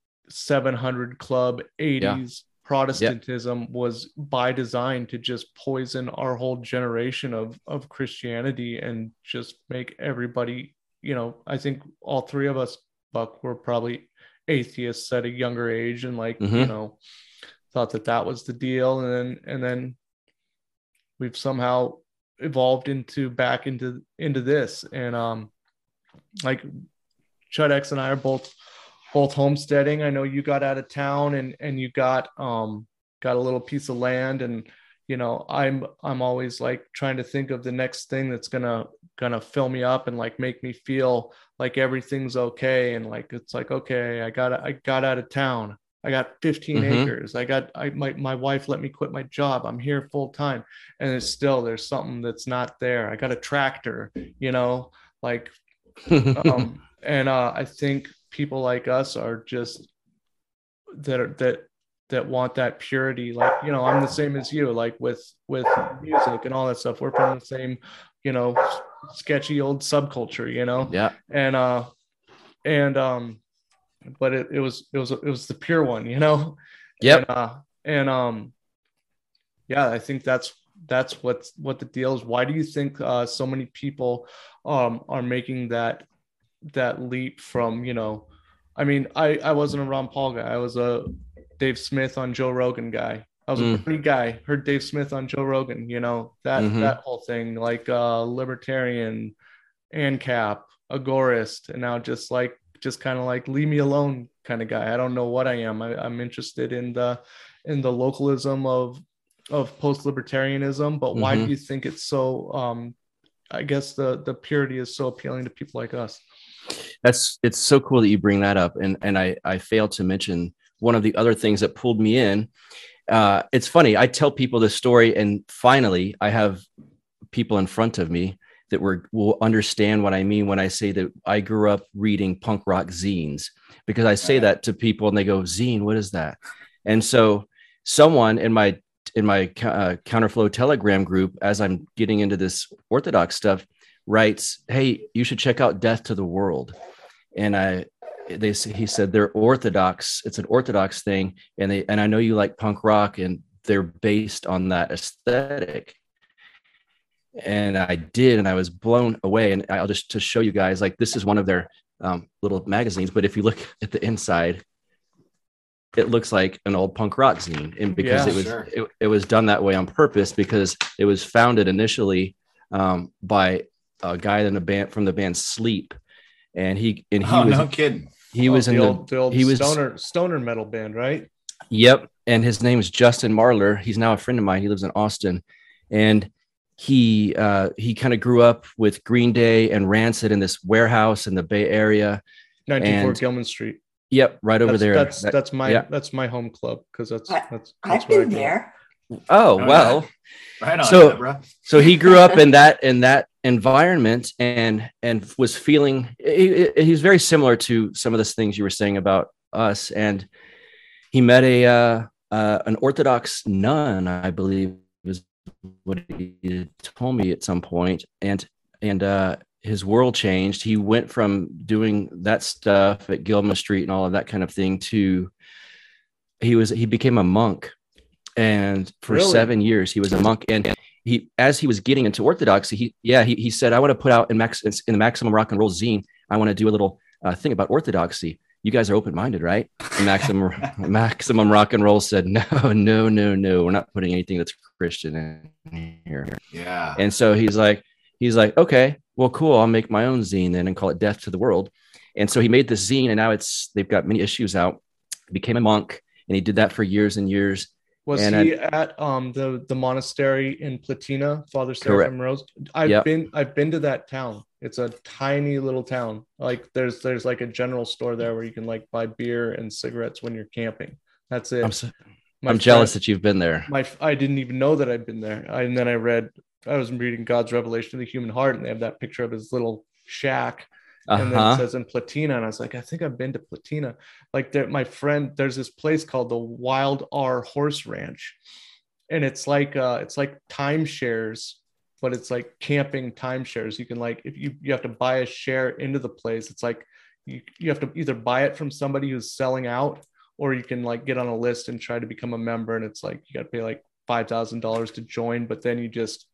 700 Club 80s Protestantism was by design to just poison our whole generation of Christianity and just make everybody, I think all three of us, Buck, were probably atheists at a younger age, and thought that was the deal. And then we've somehow evolved back into this. And like Chudex and I are both homesteading. I know you got out of town and you got a little piece of land, and I'm always like trying to think of the next thing that's gonna fill me up and like make me feel like everything's okay. And like it's like, okay, I got out of town. I got 15 acres. My wife let me quit my job. I'm here full time, and there's something that's not there. I got a tractor, like and I think people like us are just that want that purity. Like, I'm the same as you, like with music and all that stuff. We're from the same, sketchy old subculture, Yeah. And but it was the pure one, Yep. I think that's what the deal is. Why do you think so many people are making that leap from, I wasn't a Ron Paul guy. I was a Dave Smith on Joe Rogan guy. I was a Bernie guy, heard Dave Smith on Joe Rogan, that whole thing, like libertarian, ANCAP, agorist, and now just kind of like leave me alone kind of guy. I don't know what I am. I'm interested in the localism of post-libertarianism, but why do you think it's so I guess the purity is so appealing to people like us? It's so cool that you bring that up. And I failed to mention one of the other things that pulled me in. It's funny. I tell people this story, and finally I have people in front of me that will understand what I mean when I say that I grew up reading punk rock zines, because I say that to people and they go, "Zine, what is that?" And so someone in my Counterflow Telegram group, as I'm getting into this Orthodox stuff, writes, "Hey, you should check out Death to the World." And he said they're Orthodox. It's an Orthodox thing. And I know you like punk rock, and they're based on that aesthetic. And I did, and I was blown away. And I'll just to show you guys, like, this is one of their little magazines. But if you look at the inside, it looks like an old punk rock zine. And because it was done that way on purpose, because it was founded initially by a guy in the band from the band Sleep. And he was no kidding. He was in the old stoner metal band, right? Yep. And his name is Justin Marler. He's now a friend of mine. He lives in Austin. And he kind of grew up with Green Day and Rancid in this warehouse in the Bay Area. 94 Gilman Street. Yep, right over there. That's my home club, because I've been there. Oh, well. Right on, so Deborah. So he grew up in that environment and was feeling he's very similar to some of the things you were saying about us. And he met an Orthodox nun, I believe is what he told me at some point, and his world changed. He went from doing that stuff at Gilman Street and all of that kind of thing to he became a monk, and for 7 years he was a monk. And as he was getting into Orthodoxy, he said, I want to put out in the Maximum Rock and Roll zine, I want to do a little thing about Orthodoxy. You guys are open-minded, right? And Maximum Rock and Roll said, no, we're not putting anything that's Christian in here. Yeah. And so he's like, okay, well, cool. I'll make my own zine then and call it Death to the World. And so he made this zine, and now they've got many issues out. He became a monk, and he did that for years and years. Was he at the monastery in Platina, Father Seraphim Rose? I've been to that town. It's a tiny little town. Like there's like a general store there where you can like buy beer and cigarettes when you're camping. That's it. I'm jealous that you've been there. I didn't even know that I'd been there. And then I was reading God's Revelation of the Human Heart, and they have that picture of his little shack. And then it says in Platina, and I was like, I think I've been to Platina. Like there's this place called the Wild R Horse Ranch, and it's like timeshares, but it's like camping timeshares. You can like, if you have to buy a share into the place. It's like you have to either buy it from somebody who's selling out, or you can like get on a list and try to become a member. And it's like you got to pay like $5,000 to join, but then you just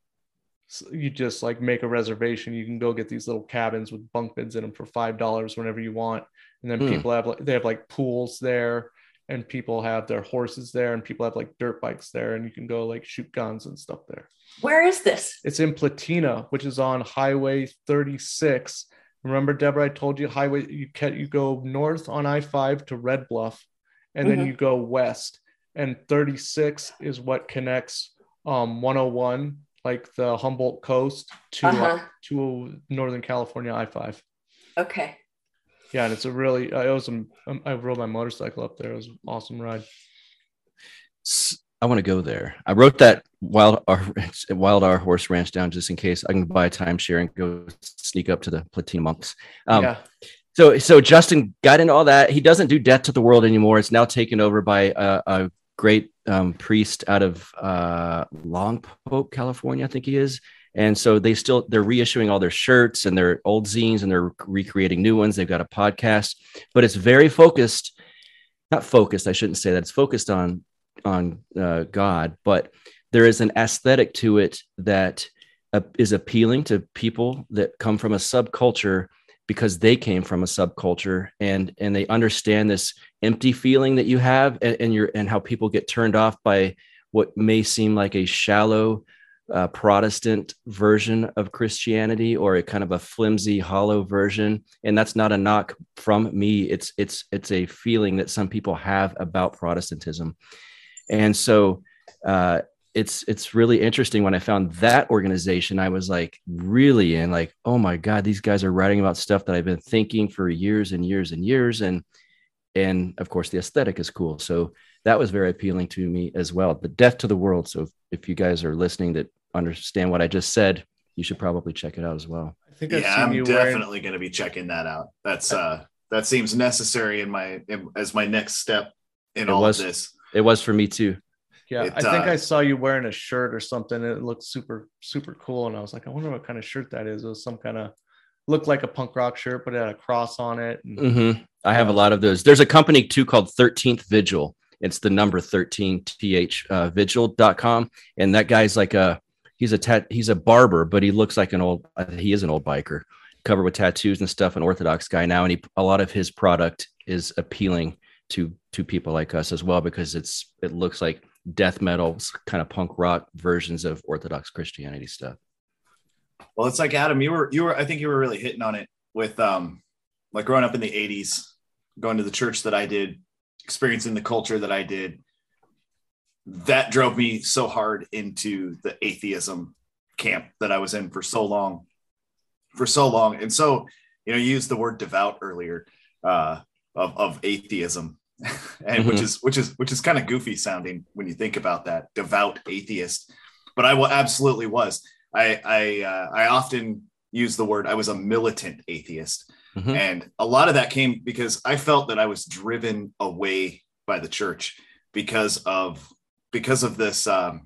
like make a reservation. You can go get these little cabins with bunk beds in them for $5 whenever you want. And then people have like pools there, and people have their horses there, and people have like dirt bikes there, and you can go like shoot guns and stuff there. Where is this? It's in Platina, which is on Highway 36. Remember, Deborah, I told you you go north on I-5 to Red Bluff, and then you go west, and 36 is what connects 101, like the Humboldt coast, to Northern California I-5. Okay. Yeah, and it's a really, I rode my motorcycle up there. It was an awesome ride. I want to go there. I wrote that Wild R Horse Ranch down just in case I can buy a timeshare and go sneak up to the Platina monks. So Justin got into all that. He doesn't do Death to the World anymore. It's now taken over by a great priest out of Longpoke, California, I think he is. And so they're reissuing all their shirts and their old zines, and they're recreating new ones. They've got a podcast, but it's very focused. Not focused, I shouldn't say that. It's focused on God, but there is an aesthetic to it that is appealing to people that come from a subculture, because they came from a subculture, and they understand this empty feeling that you have, and how people get turned off by what may seem like a shallow Protestant version of Christianity, or a kind of a flimsy, hollow version. And that's not a knock from me. It's a feeling that some people have about Protestantism. And so it's really interesting. When I found that organization, I was like really in like, oh my God, these guys are writing about stuff that I've been thinking for years and years and years. And of course the aesthetic is cool. So that was very appealing to me as well. The Death to the World. So if you guys are listening that understand what I just said, you should probably check it out as well. I think I'm definitely going to be checking that out. That's that seems necessary as my next step in all of this. It was for me too. Yeah, I think I saw you wearing a shirt or something. It looked super, super cool. And I was like, I wonder what kind of shirt that is. It was some kind of, looked like a punk rock shirt, but it had a cross on it. And I have a lot of those. There's a company too called 13th Vigil. It's the number 13 vigil.com. And that guy's like he's a barber, but he looks like he is an old biker, covered with tattoos and stuff, an Orthodox guy now. And a lot of his product is appealing to people like us as well, because it looks like death metal, kind of punk rock versions of Orthodox Christianity stuff. Well, it's like, Adam, I think you were really hitting on it with like growing up in the 80s, going to the church that I did, experiencing the culture that I did. That drove me so hard into the atheism camp that I was in for so long. And so, you used the word devout earlier, of atheism, and Mm-hmm. which is kind of goofy sounding when you think about that, devout atheist. But I absolutely was. I often use the word, I was a militant atheist. Mm-hmm. And a lot of that came because I felt that I was driven away by the church because of this, this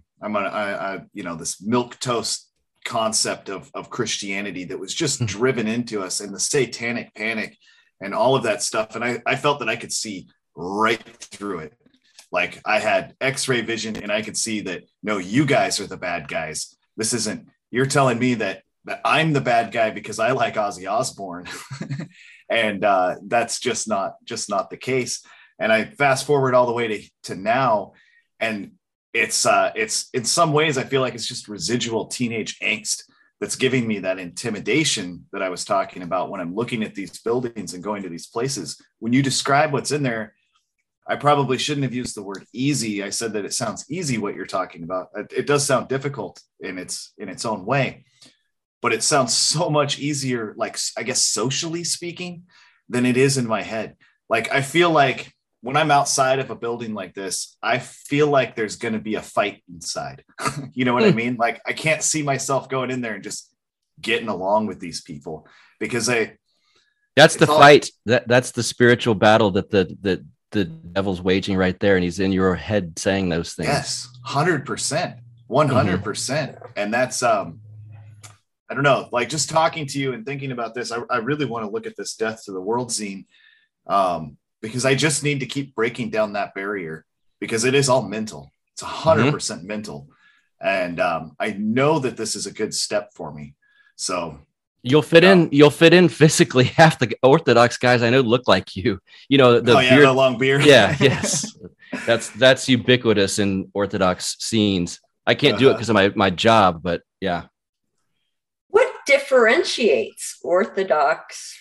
milquetoast concept of Christianity that was just driven into us, and the satanic panic and all of that stuff. And I felt that I could see right through it. Like I had X-ray vision, and I could see that, no, you guys are the bad guys. You're telling me that I'm the bad guy because I like Ozzy Osbourne. And that's just not the case. And I fast forward all the way to now, and it's in some ways, I feel like it's just residual teenage angst that's giving me that intimidation that I was talking about when I'm looking at these buildings and going to these places. When you describe what's in there, I probably shouldn't have used the word easy. I said that it sounds easy what you're talking about. It does sound difficult in its own way, but it sounds so much easier, like, I guess, socially speaking, than it is in my head. Like, I feel like when I'm outside of a building like this, I feel like there's going to be a fight inside. You know what I mean? Like, I can't see myself going in there and just getting along with these people, because that's the fight. That's the spiritual battle that the devil's waging right there. And he's in your head saying those things. Yes, 100%, 100%. And that's, I don't know, like, just talking to you and thinking about this, I really want to look at this Death to the World zine, because I just need to keep breaking down that barrier, because it is all mental. It's 100% mental. And I know that this is a good step for me. So you'll fit in physically. Half the Orthodox guys I know look like you. The beard, the long beard. Yeah, yes. That's ubiquitous in Orthodox scenes. I can't do it because of my job, but yeah. What differentiates Orthodox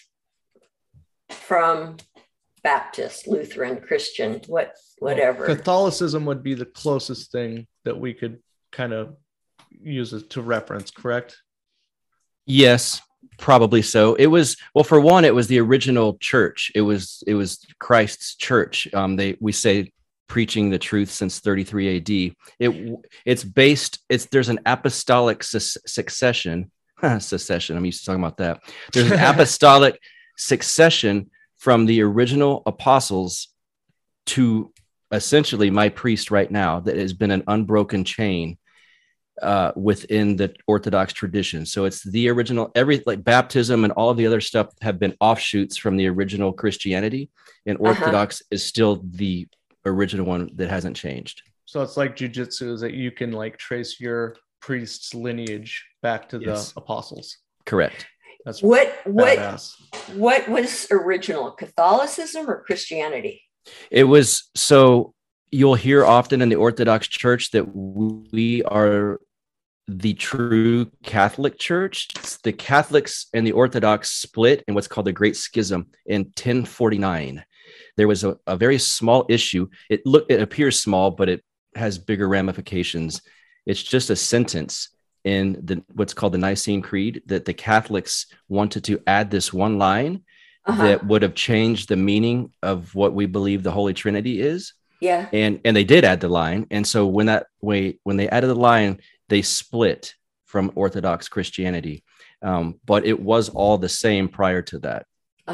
from Baptist, Lutheran, Christian, whatever? Catholicism would be the closest thing that we could kind of use it to reference, correct? Yes, probably so. It was, well, for one, it was the original church. It was Christ's church. We say preaching the truth since 33 AD. There's an apostolic succession. Secession. I'm used to talking about that. There's an apostolic succession from the original apostles to essentially my priest right now, that has been an unbroken chain within the Orthodox tradition. So it's the original, like baptism and all of the other stuff have been offshoots from the original Christianity, and Orthodox is still the original one that hasn't changed. So it's like jujitsu, is that you can like trace your priest's lineage back to the apostles. Correct. That's what was original, Catholicism or Christianity? It was, so you'll hear often in the Orthodox Church that we are the true Catholic Church. The Catholics and the Orthodox split in what's called the Great Schism in 1049. There was a very small issue. It appears small, but it has bigger ramifications. It's just a sentence in what's called the Nicene Creed, that the Catholics wanted to add this one line that would have changed the meaning of what we believe the Holy Trinity is. Yeah. And they did add the line. And so when they added the line, they split from Orthodox Christianity. But it was all the same prior to that.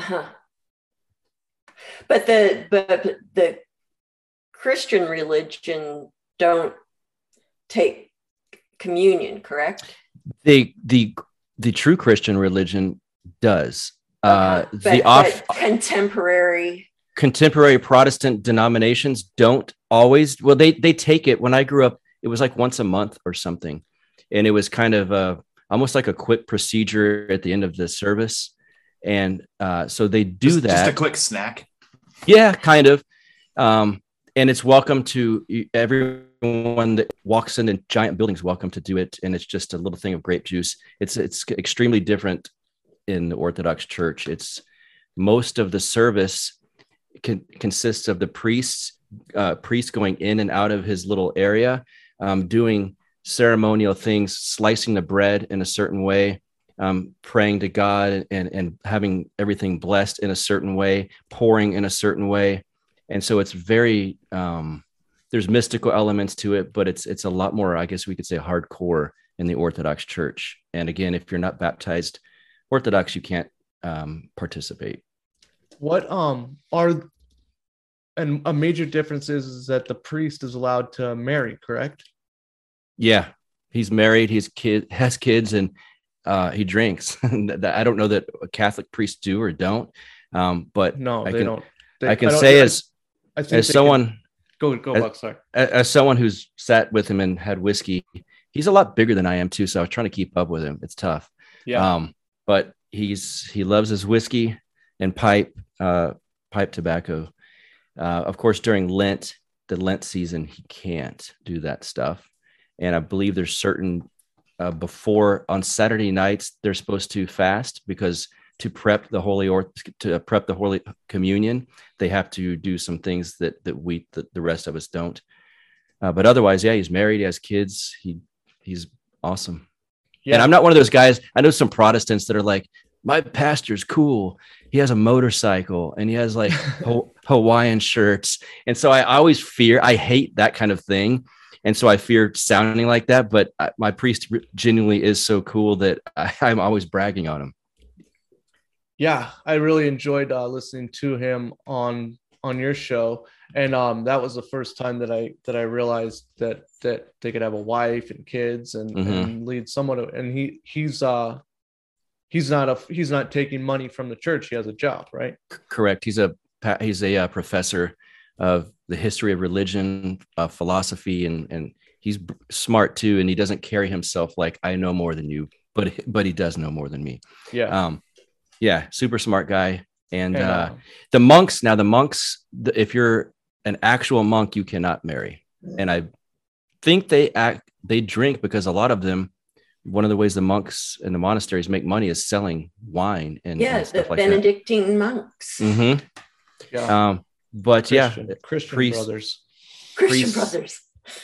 But the Christian religion don't take communion, correct? The true Christian religion does. But contemporary Protestant denominations don't always. Well, they take it. When I grew up, it was like once a month or something, and it was kind of almost like a quick procedure at the end of the service. And so they do that. Just a quick snack. Yeah, kind of. And it's welcome to everyone that walks in giant buildings, welcome to do it. And it's just a little thing of grape juice. It's extremely different in the Orthodox Church. It's most of the service consists of the priest going in and out of his little area, doing ceremonial things, slicing the bread in a certain way, praying to God and having everything blessed in a certain way, pouring in a certain way. And so it's very, there's mystical elements to it, but it's a lot more, I guess we could say, hardcore in the Orthodox Church. And again, if you're not baptized Orthodox, you can't participate. What are a major difference is that the priest is allowed to marry, correct? Yeah, he's married, has kids, and he drinks. I don't know that Catholic priests do or don't, but no, they don't. I can say as someone go Buck, sorry. As someone who's sat with him and had whiskey, he's a lot bigger than I am too. So I was trying to keep up with him. It's tough. Yeah. But he loves his whiskey and pipe tobacco. Of course, during the Lent season, he can't do that stuff. And I believe there's certain before on Saturday nights, they're supposed to fast because to prep the Holy Communion, they have to do some things that the rest of us don't. But otherwise, yeah, he's married, he has kids. He's awesome. Yeah. And I'm not one of those guys. I know some Protestants that are like, my pastor's cool. He has a motorcycle and he has like Hawaiian shirts. And so I hate that kind of thing. And so I fear sounding like that, but my priest genuinely is so cool that I'm always bragging on him. Yeah, I really enjoyed listening to him on your show, and that was the first time that I realized that they could have a wife and kids and lead someone. And he's not taking money from the church. He has a job, right? Correct. He's a professor of the history of religion, philosophy, and he's smart too. And he doesn't carry himself like I know more than you, but he does know more than me. Yeah. Yeah. Super smart guy. And the monks, if you're an actual monk, you cannot marry. And I think they drink because a lot of them, one of the ways the monks in the monasteries make money is selling wine and stuff the like Benedictine monks. Mm-hmm. Yeah. But Christian priests, brothers. Christian brothers.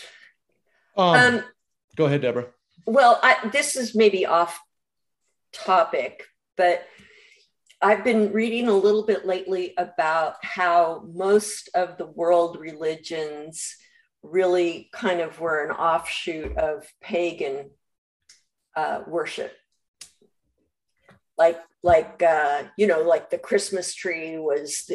Go ahead, Deborah. Well, this is maybe off topic, but I've been reading a little bit lately about how most of the world religions really kind of were an offshoot of pagan worship. Like the Christmas tree was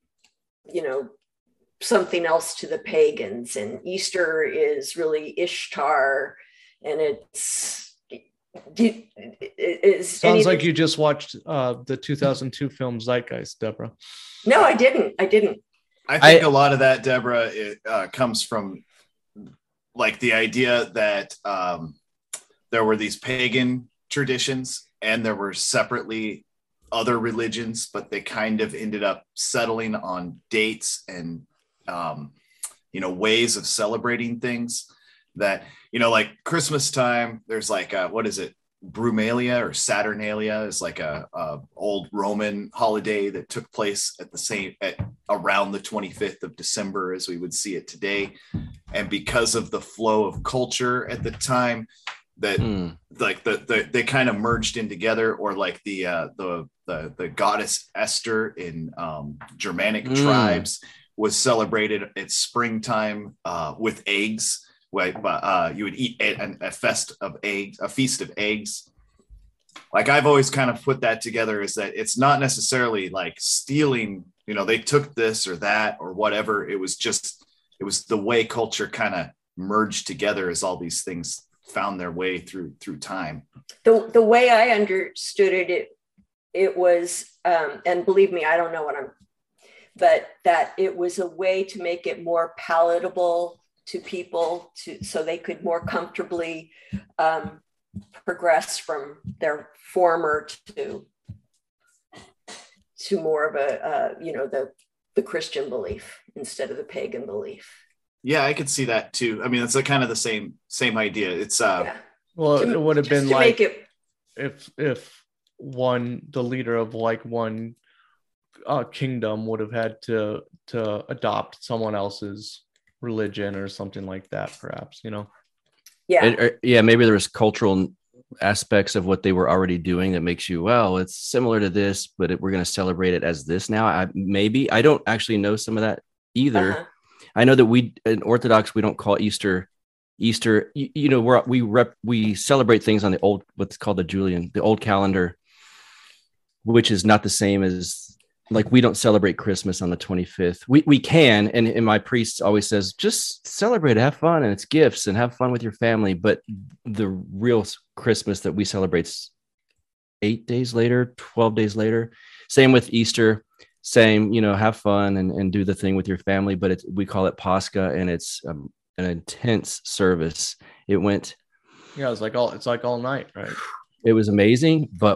something else to the pagans, and Easter is really Ishtar, and sounds like you just watched the 2002 film Zeitgeist, Deborah. No, I didn't. I think a lot of that, Deborah, comes from like the idea that there were these pagan traditions and there were separately other religions, but they kind of ended up settling on dates and ways of celebrating things that, like Christmas time, there's like what is it, Brumalia or Saturnalia is like a old Roman holiday that took place at around the 25th of December as we would see it today. And because of the flow of culture at the time, that like they kind of merged in together, or like the goddess Esther in Germanic tribes was celebrated at springtime with eggs. You would eat a feast of eggs. Like I've always kind of put that together is that it's not necessarily like stealing, they took this or that or whatever. It was the way culture kind of merged together as all these things found their way through time. The way I understood it was and believe me, I don't know but that it was a way to make it more palatable to people so they could more comfortably progress from their former to more of a, the Christian belief instead of the pagan belief. Yeah, I could see that too. I mean, it's kind of the same idea. It's well, it would have been like if the leader of like one kingdom would have had to adopt someone else's religion or something like that, perhaps, maybe there was cultural aspects of what they were already doing that makes you, well, it's similar to this, but we're going to celebrate it as this now. I don't actually know some of that either. I know that we in Orthodox, we don't call Easter. We celebrate things on the old, what's called the old calendar, which is not the same as, like, we don't celebrate Christmas on the 25th. We can, and my priest always says, just celebrate, have fun, and it's gifts, and have fun with your family. But the real Christmas that we celebrate 8 days later, 12 days later. Same with Easter. Same, have fun and do the thing with your family. But we call it Pascha, and it's an intense service. It went. Yeah, it's like all night, right? It was amazing, but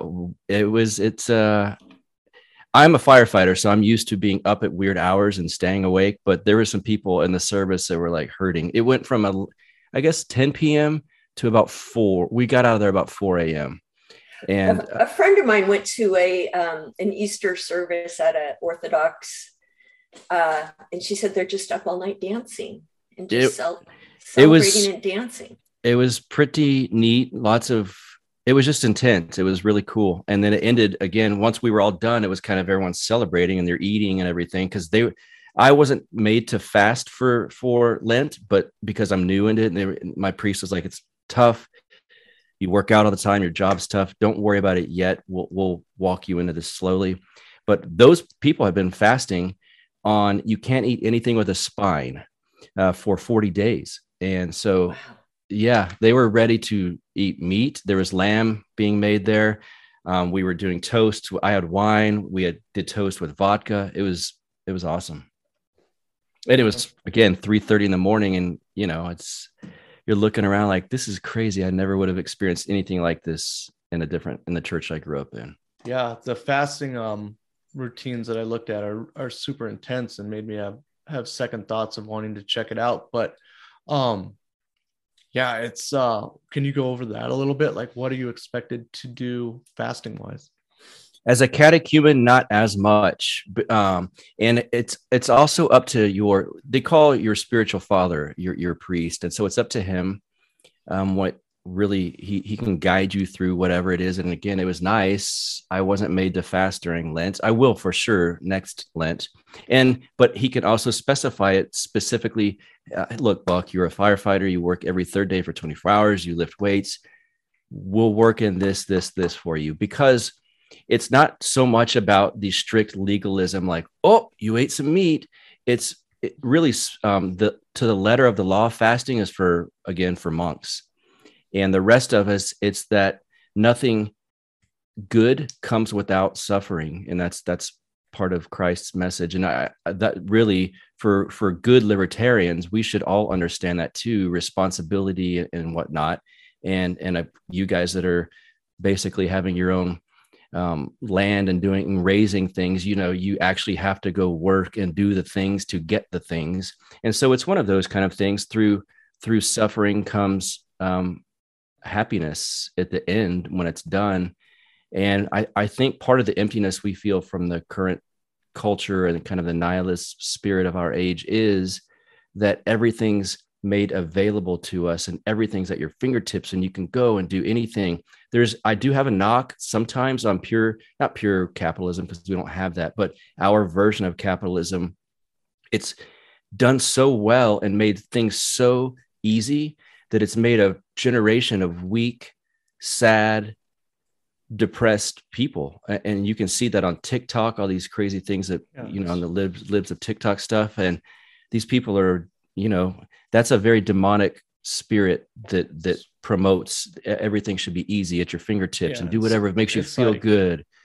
I'm a firefighter, so I'm used to being up at weird hours and staying awake. But there were some people in the service that were like hurting. It went from 10 p.m. to about 4. We got out of there about 4 a.m. And a friend of mine went to an Easter service at an Orthodox, and she said they're just up all night dancing and just celebrating and dancing. It was pretty neat. It was just intense. It was really cool. And then it ended again. Once we were all done, it was kind of everyone celebrating and they're eating and everything. Cause I wasn't made to fast for Lent, but because I'm new in it, my priest was like, it's tough. You work out all the time. Your job's tough. Don't worry about it yet. We'll walk you into this slowly. But those people have been fasting on, you can't eat anything with a spine for 40 days. And so, yeah, they were ready to eat meat. There was lamb being made there. We were doing toast. I had wine. Did toast with vodka. It was awesome. And it was, again, 3:30 in the morning. And, you're looking around like, this is crazy. I never would have experienced anything like this in the church I grew up in. Yeah. The fasting routines that I looked at are super intense and made me have second thoughts of wanting to check it out. But yeah, it's can you go over that a little bit? Like, what are you expected to do fasting wise? As a catechumen, not as much, but, and it's also up to they call your spiritual father, your priest. And so it's up to him, what really he can guide you through whatever it is. And again, it was nice. I wasn't made to fast during Lent. I will for sure next Lent. But he can also specify it specifically. Look, Buck, you're a firefighter. You work every third day for 24 hours. You lift weights. We'll work in this for you, because it's not so much about the strict legalism, like, oh, you ate some meat. It really to the letter of the law, fasting is for monks. And the rest of us, it's that nothing good comes without suffering. And that's part of Christ's message. And that really, for good libertarians, we should all understand that too, responsibility and whatnot. And you guys that are basically having your own land and raising things, you actually have to go work and do the things to get the things. And so it's one of those kind of things. Through suffering comes happiness at the end when it's done. And I think part of the emptiness we feel from the current culture and kind of the nihilist spirit of our age is that everything's made available to us and everything's at your fingertips and you can go and do anything. I do have a knock sometimes on not pure capitalism, because we don't have that, but our version of capitalism. It's done so well and made things so easy that it's made a generation of weak, sad, depressed people. And you can see that on TikTok, all these crazy things that, on the libs of TikTok stuff. And these people are, that's a very demonic spirit that promotes everything should be easy at your fingertips and do whatever makes you feel good.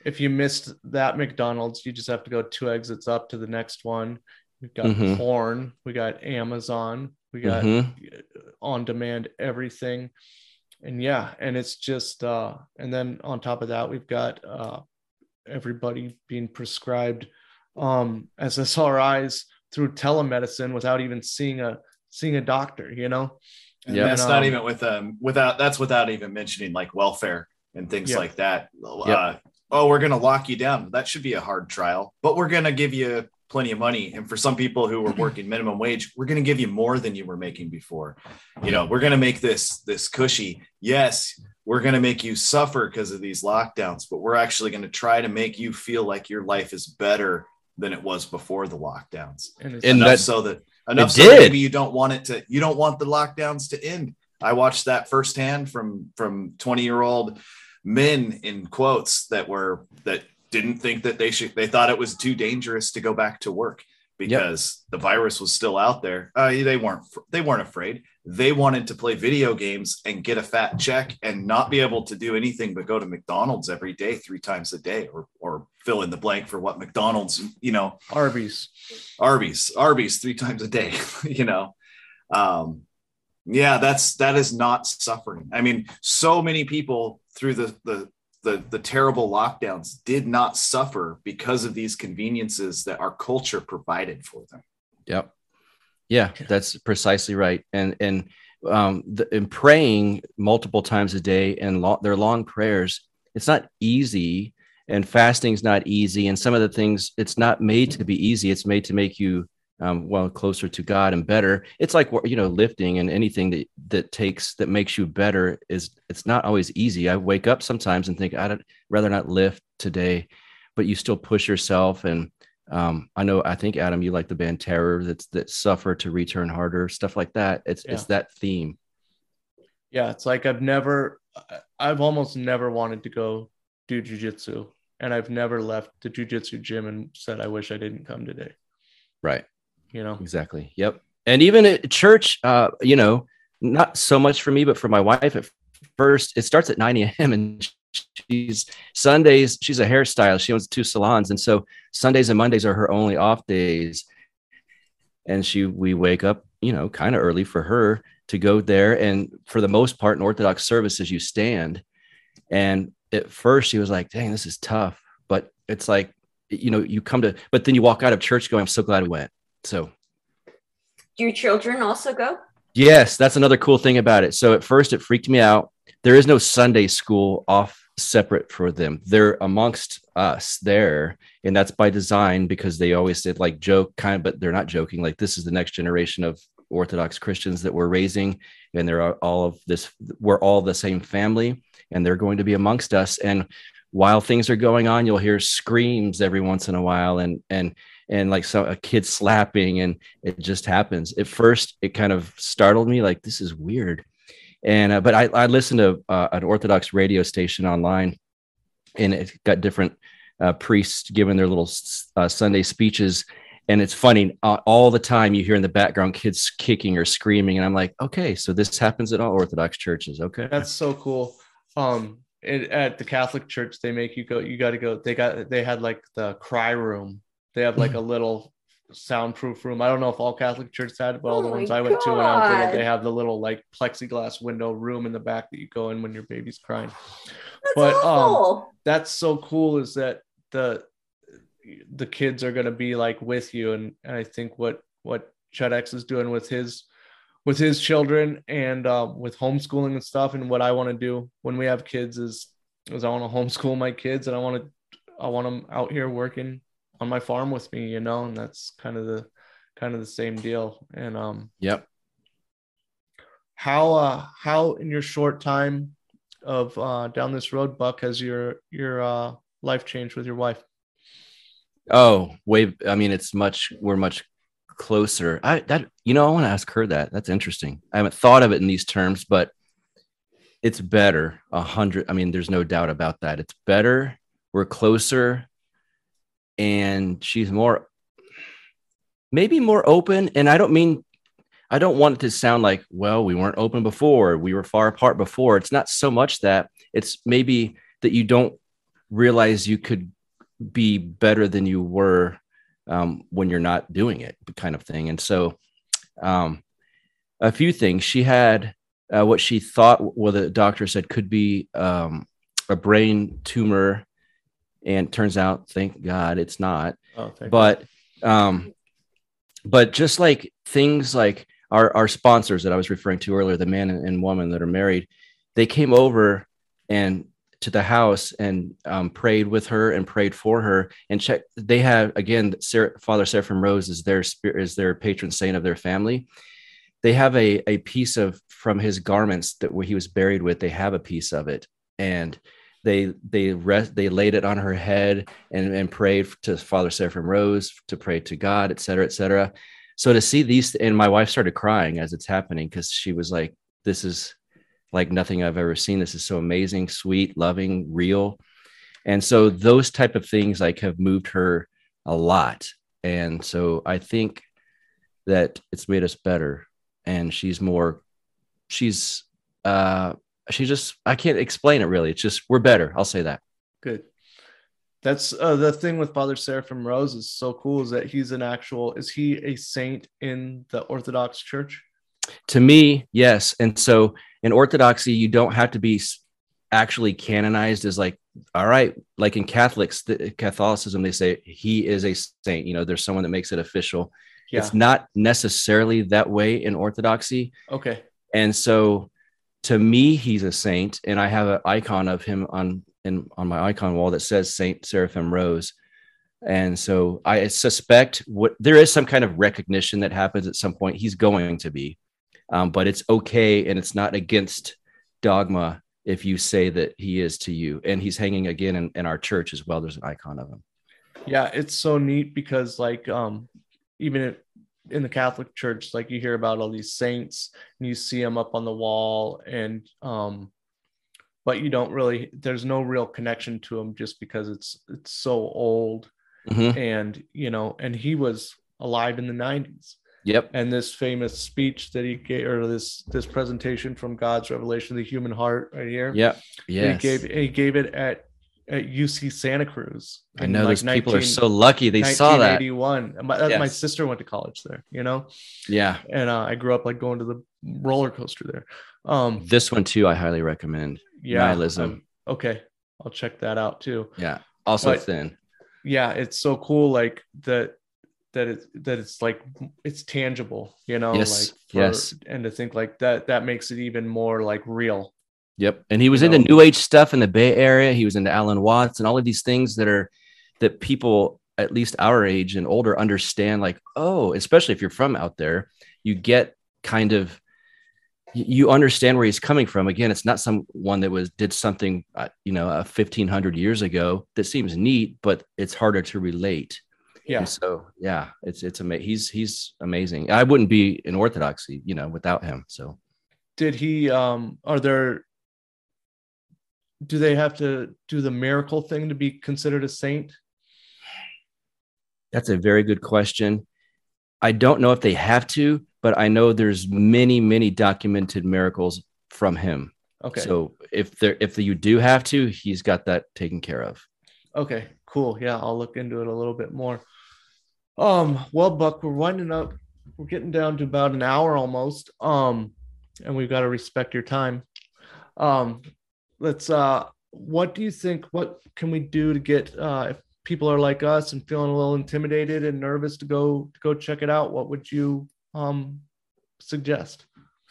if you missed that McDonald's, you just have to go 2 exits up to the next one. We've got porn, we got Amazon, we got on demand everything. And and it's just and then on top of that, we've got everybody being prescribed SSRIs through telemedicine without even seeing a doctor, And that's not even without even mentioning like welfare and things like that. We're going to lock you down. That should be a hard trial, but we're going to give you plenty of money. And for some people who were working minimum wage, we're going to give you more than you were making before. We're going to make this cushy. Yes, we're going to make you suffer because of these lockdowns, but we're actually going to try to make you feel like your life is better than it was before the lockdowns. Enough so that maybe you don't want the lockdowns to end. I watched that firsthand from 20-year-old men in quotes that didn't think that they thought it was too dangerous to go back to work because the virus was still out there. They weren't afraid. They wanted to play video games and get a fat check and not be able to do anything but go to McDonald's every day, 3 times a day, or fill in the blank for what McDonald's, Arby's 3 times a day, that is not suffering. I mean, so many people through the terrible lockdowns did not suffer because of these conveniences that our culture provided for them. Yep. Yeah, that's precisely right. And praying multiple times a day and their long prayers, it's not easy, and fasting is not easy. And some of the things, it's not made to be easy. It's made to make you closer to God and better. It's like, lifting and anything that makes you better it's not always easy. I wake up sometimes and think I'd rather not lift today, but you still push yourself. And I think Adam, you like the band Terror, that suffer to return harder, stuff like that. It's that theme. Yeah. It's like I've almost never wanted to go do jujitsu, and I've never left the jujitsu gym and said, I wish I didn't come today. Right. Exactly. Yep. And even at church, not so much for me, but for my wife at first, it starts at 9 a.m. and Sundays, she's a hairstylist. She owns 2 salons. And so Sundays and Mondays are her only off days. And we wake up, kind of early for her to go there. And for the most part in Orthodox services, you stand. And at first she was like, dang, this is tough. But it's like, but then you walk out of church going, I'm so glad I went. So do your children also go? Yes, that's another cool thing about it. So at first it freaked me out. There is no Sunday school off separate for them. They're amongst us there. And that's by design, because they always did like joke but they're not joking. Like, this is the next generation of Orthodox Christians that we're raising. And we're all the same family, and they're going to be amongst us. And while things are going on, you'll hear screams every once in a while and like a kid slapping, and it just happens. At first, it kind of startled me, like, this is weird. And but I listened to an Orthodox radio station online, and it got different priests giving their little Sunday speeches. And it's funny, all the time you hear in the background kids kicking or screaming, and I'm like, okay, so this happens at all Orthodox churches. Okay, that's so cool. At the Catholic Church, they make you go. You got to go. They had like the cry room. They have like a little soundproof room. I don't know if all Catholic churches had it, but all the ones I went to when I was little, they have the little like plexiglass window room in the back that you go in when your baby's crying. That's awful. That's so cool, is that the kids are going to be like with you, and I think what Chet X is doing with his children and with homeschooling and stuff, and what I want to do when we have kids is I want to homeschool my kids, and I want them out here working on my farm with me, and that's kind of the same deal. And yep. How in your short time of down this road, Buck, has your life changed with your wife? Oh, we're much closer. I want to ask her that. That's interesting. I haven't thought of it in these terms, but it's better. 100. I mean, there's no doubt about that. It's better. We're closer. And she's maybe more open. And I don't want it to sound like, well, we weren't open before, we were far apart before. It's not so much that. It's maybe that you don't realize you could be better than you were when you're not doing it, kind of thing. And so a few things. She had what she thought, well, the doctor said could be a brain tumor, and turns out, thank God, it's not. But just like things like our sponsors that I was referring to earlier, the man and woman that are married, they came over and to the house and prayed with her and prayed for her and checked. They have, again, Father Seraphim Rose is their patron saint of their family. They have a piece of from his garments that where he was buried with. They have a piece of it, and they laid it on her head and prayed to Father Seraphim Rose to pray to God, et cetera, et cetera. So to see these, and my wife started crying as it's happening, because she was like, this is like nothing I've ever seen. This is so amazing, sweet, loving, real. And so those type of things like have moved her a lot. And so I think that it's made us better. And she's just, I can't explain it really. It's just, we're better. I'll say that. Good. That's the thing with Father Seraphim Rose is so cool, is that is he a saint in the Orthodox Church? To me, yes. And so in Orthodoxy, you don't have to be actually canonized as like, all right, like in Catholicism, they say he is a saint. You know, there's someone that makes it official. Yeah. It's not necessarily that way in Orthodoxy. Okay. And so to me, he's a saint, and I have an icon of him on my icon wall that says Saint Seraphim Rose. And so I suspect there is some kind of recognition that happens at some point. He's going to be, but it's okay. And it's not against dogma if you say that he is to you. And he's hanging again in our church as well. There's an icon of him. Yeah. It's so neat because like, even in the Catholic Church, like you hear about all these saints and you see them up on the wall, and but you don't really, there's no real connection to them just because it's so old. Mm-hmm. And you know, and he was alive in the 90s. Yep. And this famous speech that he gave, or this presentation from God's Revelation of the Human Heart right here. Yep. Yes. He gave it at UC Santa Cruz. I know, like those people are so lucky they saw that. 1981. My sister went to college there, you know? Yeah. And I grew up like going to the roller coaster there. This one too, I highly recommend. Yeah. Nihilism. Okay. I'll check that out too. Yeah. Also thin. Yeah. It's so cool. Like that it's like, it's tangible, you know? Yes. Like and to think like that makes it even more like real. Yep. And he was into New Age stuff in the Bay Area. He was into Alan Watts and all of these things that people, at least our age and older, understand, like, oh, especially if you're from out there, you get kind of, you understand where he's coming from. Again, it's not someone that did something, 1,500 years ago that seems neat, but it's harder to relate. Yeah. And so, yeah, it's amazing. He's amazing. I wouldn't be in Orthodoxy, without him. So did he, do they have to do the miracle thing to be considered a saint? That's a very good question. I don't know if they have to, but I know there's many, many documented miracles from him. Okay. So if you do have to, he's got that taken care of. Okay, cool. Yeah, I'll look into it a little bit more. Well, Buck, we're winding up. We're getting down to about an hour almost. And we've got to respect your time. What do you think? What can we do to get if people are like us and feeling a little intimidated and nervous to go check it out? What would you suggest?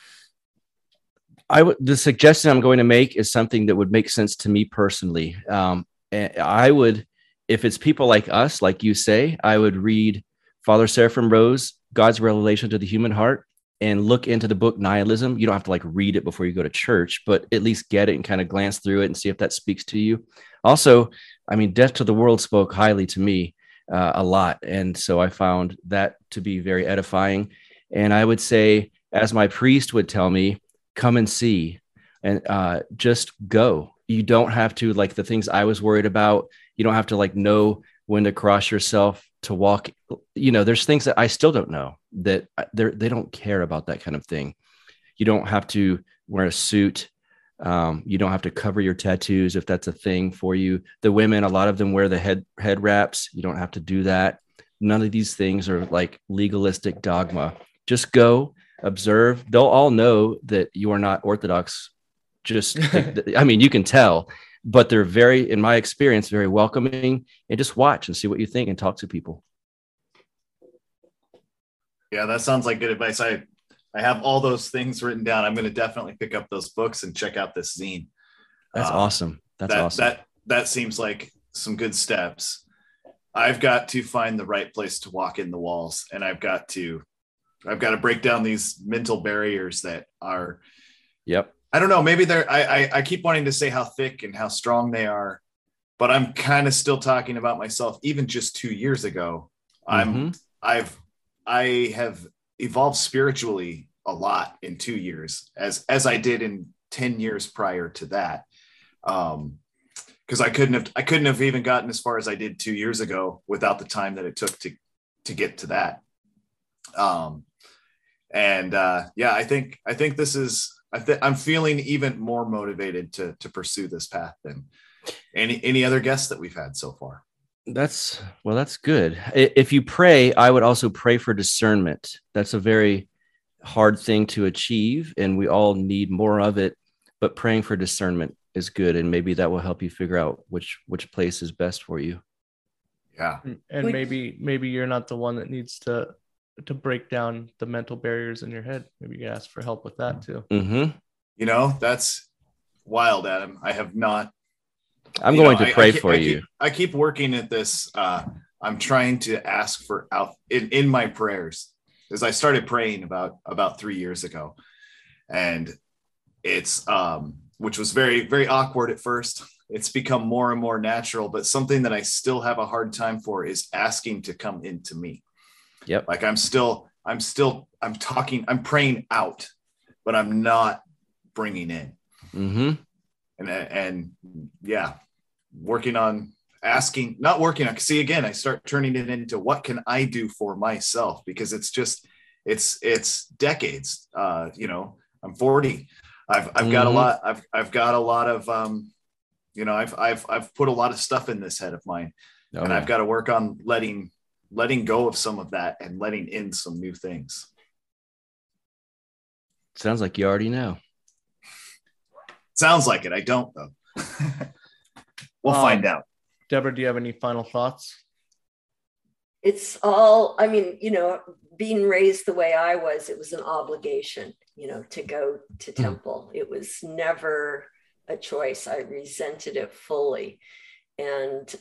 The suggestion I'm going to make is something that would make sense to me personally. I would, if it's people like us, like you say, I would read Father Seraphim Rose, God's Revelation to the Human Heart, and look into the book Nihilism. You don't have to like read it before you go to church, but at least get it and kind of glance through it and see if that speaks to you. Also, I mean, Death to the World spoke highly to me a lot. And so I found that to be very edifying. And I would say, as my priest would tell me, come and see and just go. You don't have to, like the things I was worried about, you don't have to like know when to cross yourself to walk. There's things that I still don't know, that they don't care about that kind of thing. You don't have to wear a suit. You don't have to cover your tattoos if that's a thing for you. The women, a lot of them wear the head wraps. You don't have to do that. None of these things are like legalistic dogma. Just go observe. They'll all know that you are not Orthodox. I mean, you can tell, but they're very, in my experience, very welcoming, and just watch and see what you think and talk to people. Yeah, that sounds like good advice. I have all those things written down. I'm going to definitely pick up those books and check out this zine. That's awesome. That's awesome. That seems like some good steps. I've got to find the right place to walk in the walls, and I've got to break down these mental barriers that are. Yep. I don't know. Maybe I keep wanting to say how thick and how strong they are, but I'm kind of still talking about myself. Even just 2 years ago, I have evolved spiritually a lot in 2 years, as I did in 10 years prior to that. Because I couldn't have even gotten as far as I did 2 years ago without the time that it took to get to that. I think this is. I'm feeling even more motivated to pursue this path than any other guests that we've had so far. That's good. If you pray, I would also pray for discernment. That's a very hard thing to achieve, and we all need more of it. But praying for discernment is good, and maybe that will help you figure out which place is best for you. Yeah, and maybe you're not the one that needs to break down the mental barriers in your head. Maybe you can ask for help with that too. Mm-hmm. You know, that's wild, Adam. I have not. I'm going to pray for you. I keep working at this. I'm trying to ask for out in my prayers, as I started praying about 3 years ago, and it's which was very, very awkward at first. It's become more and more natural, but something that I still have a hard time for is asking to come into me. Yep. Like I'm praying out, but I'm not bringing in. Mm-hmm. And yeah, see, again, I start turning it into what can I do for myself? Because it's decades. I'm 40. I've got a lot. I've got a lot of, I've put a lot of stuff in this head of mine, and I've got to work on letting go of some of that and letting in some new things. Sounds like you already know. Sounds like it. I don't, though. We'll find out. Deborah, do you have any final thoughts? It's all, being raised the way I was, it was an obligation, to go to temple. It was never a choice. I resented it fully. And,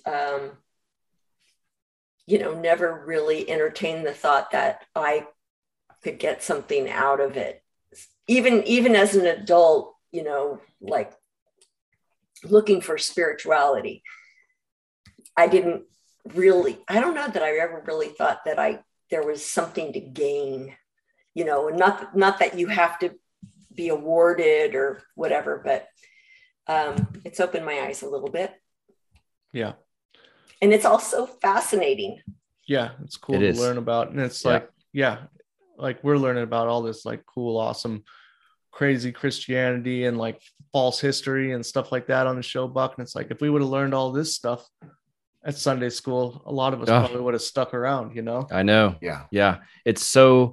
never really entertained the thought that I could get something out of it. Even as an adult, like looking for spirituality. I don't know that I ever really thought that there was something to gain, not that you have to be awarded or whatever, but it's opened my eyes a little bit. Yeah. And it's also fascinating. Yeah, it's cool to learn about. And it's like we're learning about all this like cool, awesome, crazy Christianity and like false history and stuff like that on the show, Buck. And it's like, if we would have learned all this stuff at Sunday school, a lot of us probably would have stuck around, I know. Yeah. It's so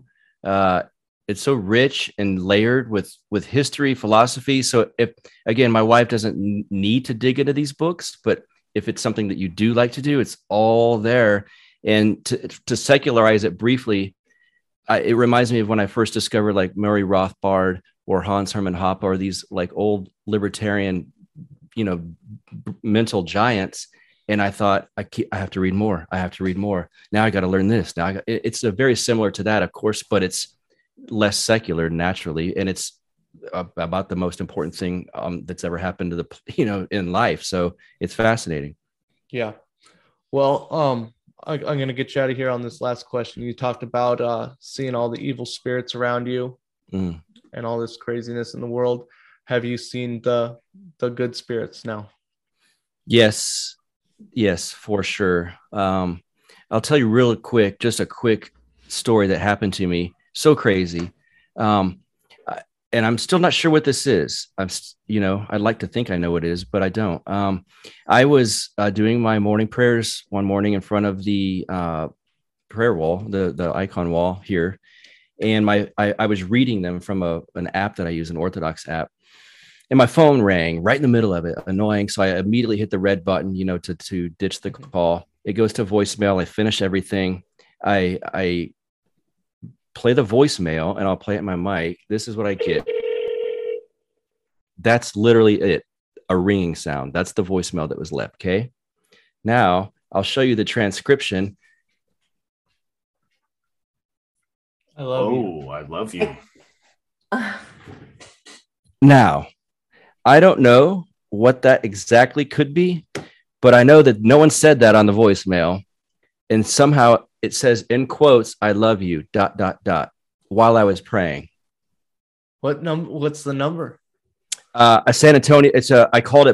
rich and layered with history, philosophy. So if, again, my wife doesn't need to dig into these books, but if it's something that you do like to do, it's all there. And to secularize it briefly, it reminds me of when I first discovered like Murray Rothbard or Hans Hermann Hoppe or these like old libertarian, mental giants. And I thought, I have to read more. I have to read more. Now I got to learn this. It's a very similar to that, of course, but it's less secular naturally. And it's about the most important thing that's ever happened to in life. So it's fascinating. Yeah. Well, I'm going to get you out of here on this last question. You talked about seeing all the evil spirits around you and all this craziness in the world. Have you seen the good spirits now? Yes, for sure. I'll tell you real quick, just a quick story that happened to me. So crazy. and I'm still not sure what this is. I'd like to think I know what it is, but I don't. I was doing my morning prayers one morning in front of the prayer wall, the icon wall here. And I was reading them from an app that I use, an Orthodox app. And my phone rang right in the middle of it, annoying. So I immediately hit the red button, to ditch the call. It goes to voicemail. I finish everything. I play the voicemail, and I'll play it in my mic. This is what I get. That's literally it. A ringing sound. That's the voicemail that was left. Okay. Now I'll show you the transcription. I love you. I love you. Now, I don't know what that exactly could be, but I know that no one said that on the voicemail. And somehow it says in quotes, "I love you, ... while I was praying." What's the number? A San Antonio. It's out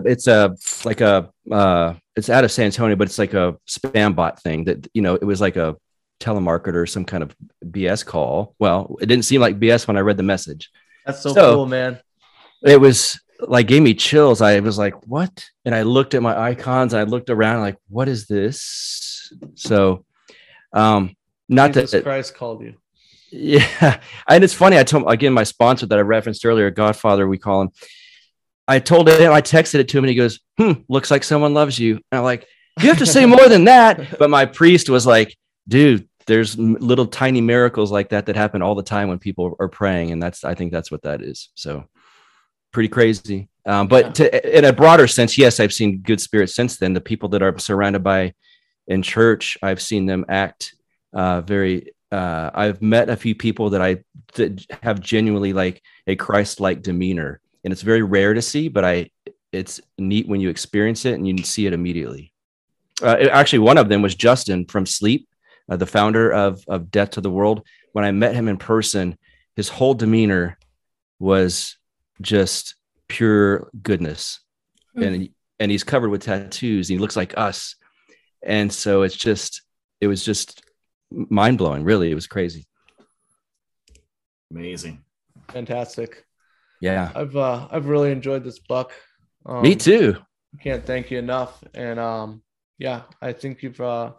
of San Antonio, but it's like a spam bot thing that, it was like a telemarketer or some kind of BS call. Well, it didn't seem like BS when I read the message. That's so cool, man. It was like, gave me chills. I was like, what? And I looked at my icons and I looked around like, what is this? So, Jesus Christ called you. Yeah. And it's funny. I told, again, my sponsor that I referenced earlier, Godfather, we call him. I told him, I texted it to him and he goes, looks like someone loves you. And I'm like, you have to say more than that. But my priest was like, dude, there's little tiny miracles like that happen all the time when people are praying. And I think that's what that is. So pretty crazy. But in a broader sense, yes, I've seen good spirits since then. The people that I'm surrounded by in church, I've seen them act I've met a few people that have genuinely like a Christ-like demeanor, and it's very rare to see, but it's neat when you experience it and you see it immediately. Actually, one of them was Justin from Sleep, the founder of Death to the World. When I met him in person, his whole demeanor was just pure goodness. And he's covered with tattoos. And he looks like us. And so it was just mind blowing. Really. It was crazy. Amazing. Fantastic. Yeah. I've really enjoyed this, Buck. Me too. Can't thank you enough. And I think you've my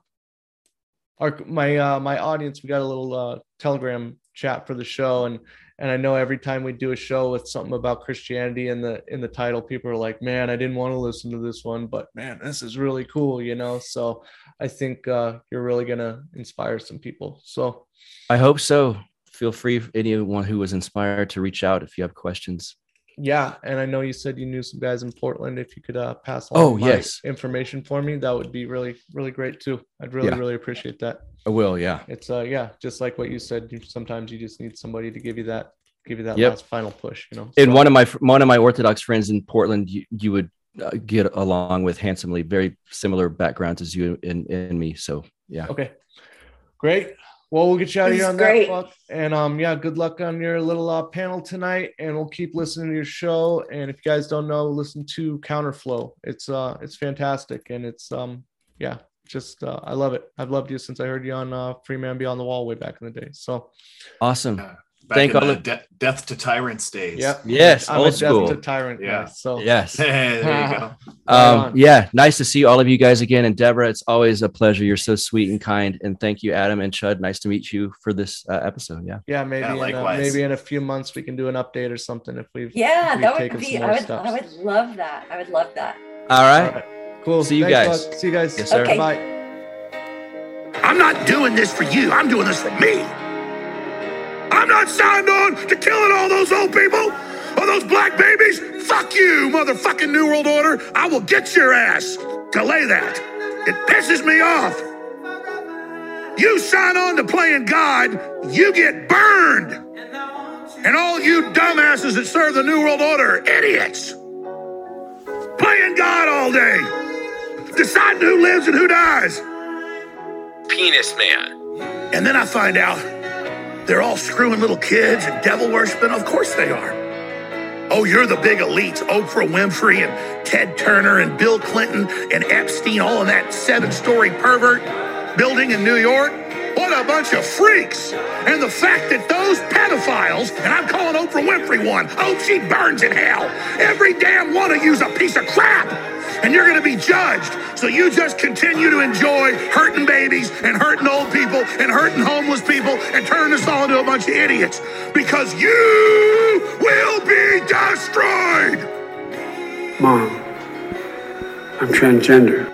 audience, we got a little Telegram chat for the show, and I know every time we do a show with something about Christianity in the title, people are like, man, I didn't want to listen to this one, but man, this is really cool, so I think you're really gonna inspire some people. So I hope so. Feel free, anyone who was inspired, to reach out if you have questions. Yeah, and I know you said you knew some guys in Portland. If you could pass on information for me, that would be really, really great too. I'd really appreciate that. I will. Yeah, it's just like what you said. Sometimes you just need somebody to give you that Yep. last final push. And one of my Orthodox friends in Portland, you would get along with handsomely. Very similar backgrounds as you and me. So yeah. Okay, great. Well, we'll get you out of here on great. that, Buck. And good luck on your little panel tonight. And we'll keep listening to your show. And if you guys don't know, listen to Counterflow. It's fantastic, and it's I love it. I've loved you since I heard you on Free Man Beyond the Wall way back in the day. So awesome. Back in the Death to Tyrants days. Yeah. Yes. I'm old a school. Death to Tyrant guy. So yes. There you go. Nice to see all of you guys again. And Deborah, it's always a pleasure. You're so sweet and kind. And thank you, Adam and Chud. Nice to meet you for this episode. Yeah. Maybe in a few months we can do an update or something if we've that would be. I would love that. All right. Cool. See you guys. Buck. See you guys. Yes, sir. Okay. Bye. I'm not doing this for you. I'm doing this for me. I'm not signed on to killing all those old people or those black babies. Fuck you, motherfucking New World Order. I will get your ass. Delay that. It pisses me off. You sign on to playing God, you get burned. And all you dumbasses that serve the New World Order are idiots. Playing God all day. Deciding who lives and who dies. Penis Man. And then I find out they're all screwing little kids and devil worshiping. Of course they are. Oh, you're the big elites, Oprah Winfrey and Ted Turner and Bill Clinton and Epstein, all in that 7-story pervert building in New York. What a bunch of freaks. And the fact that those pedophiles, and I'm calling Oprah Winfrey one, hope she burns in hell. Every damn one of you's a piece of crap. And you're going to be judged. So you just continue to enjoy hurting babies and hurting old people and hurting homeless people and turning us all into a bunch of idiots. Because you will be destroyed. Mom, I'm transgender.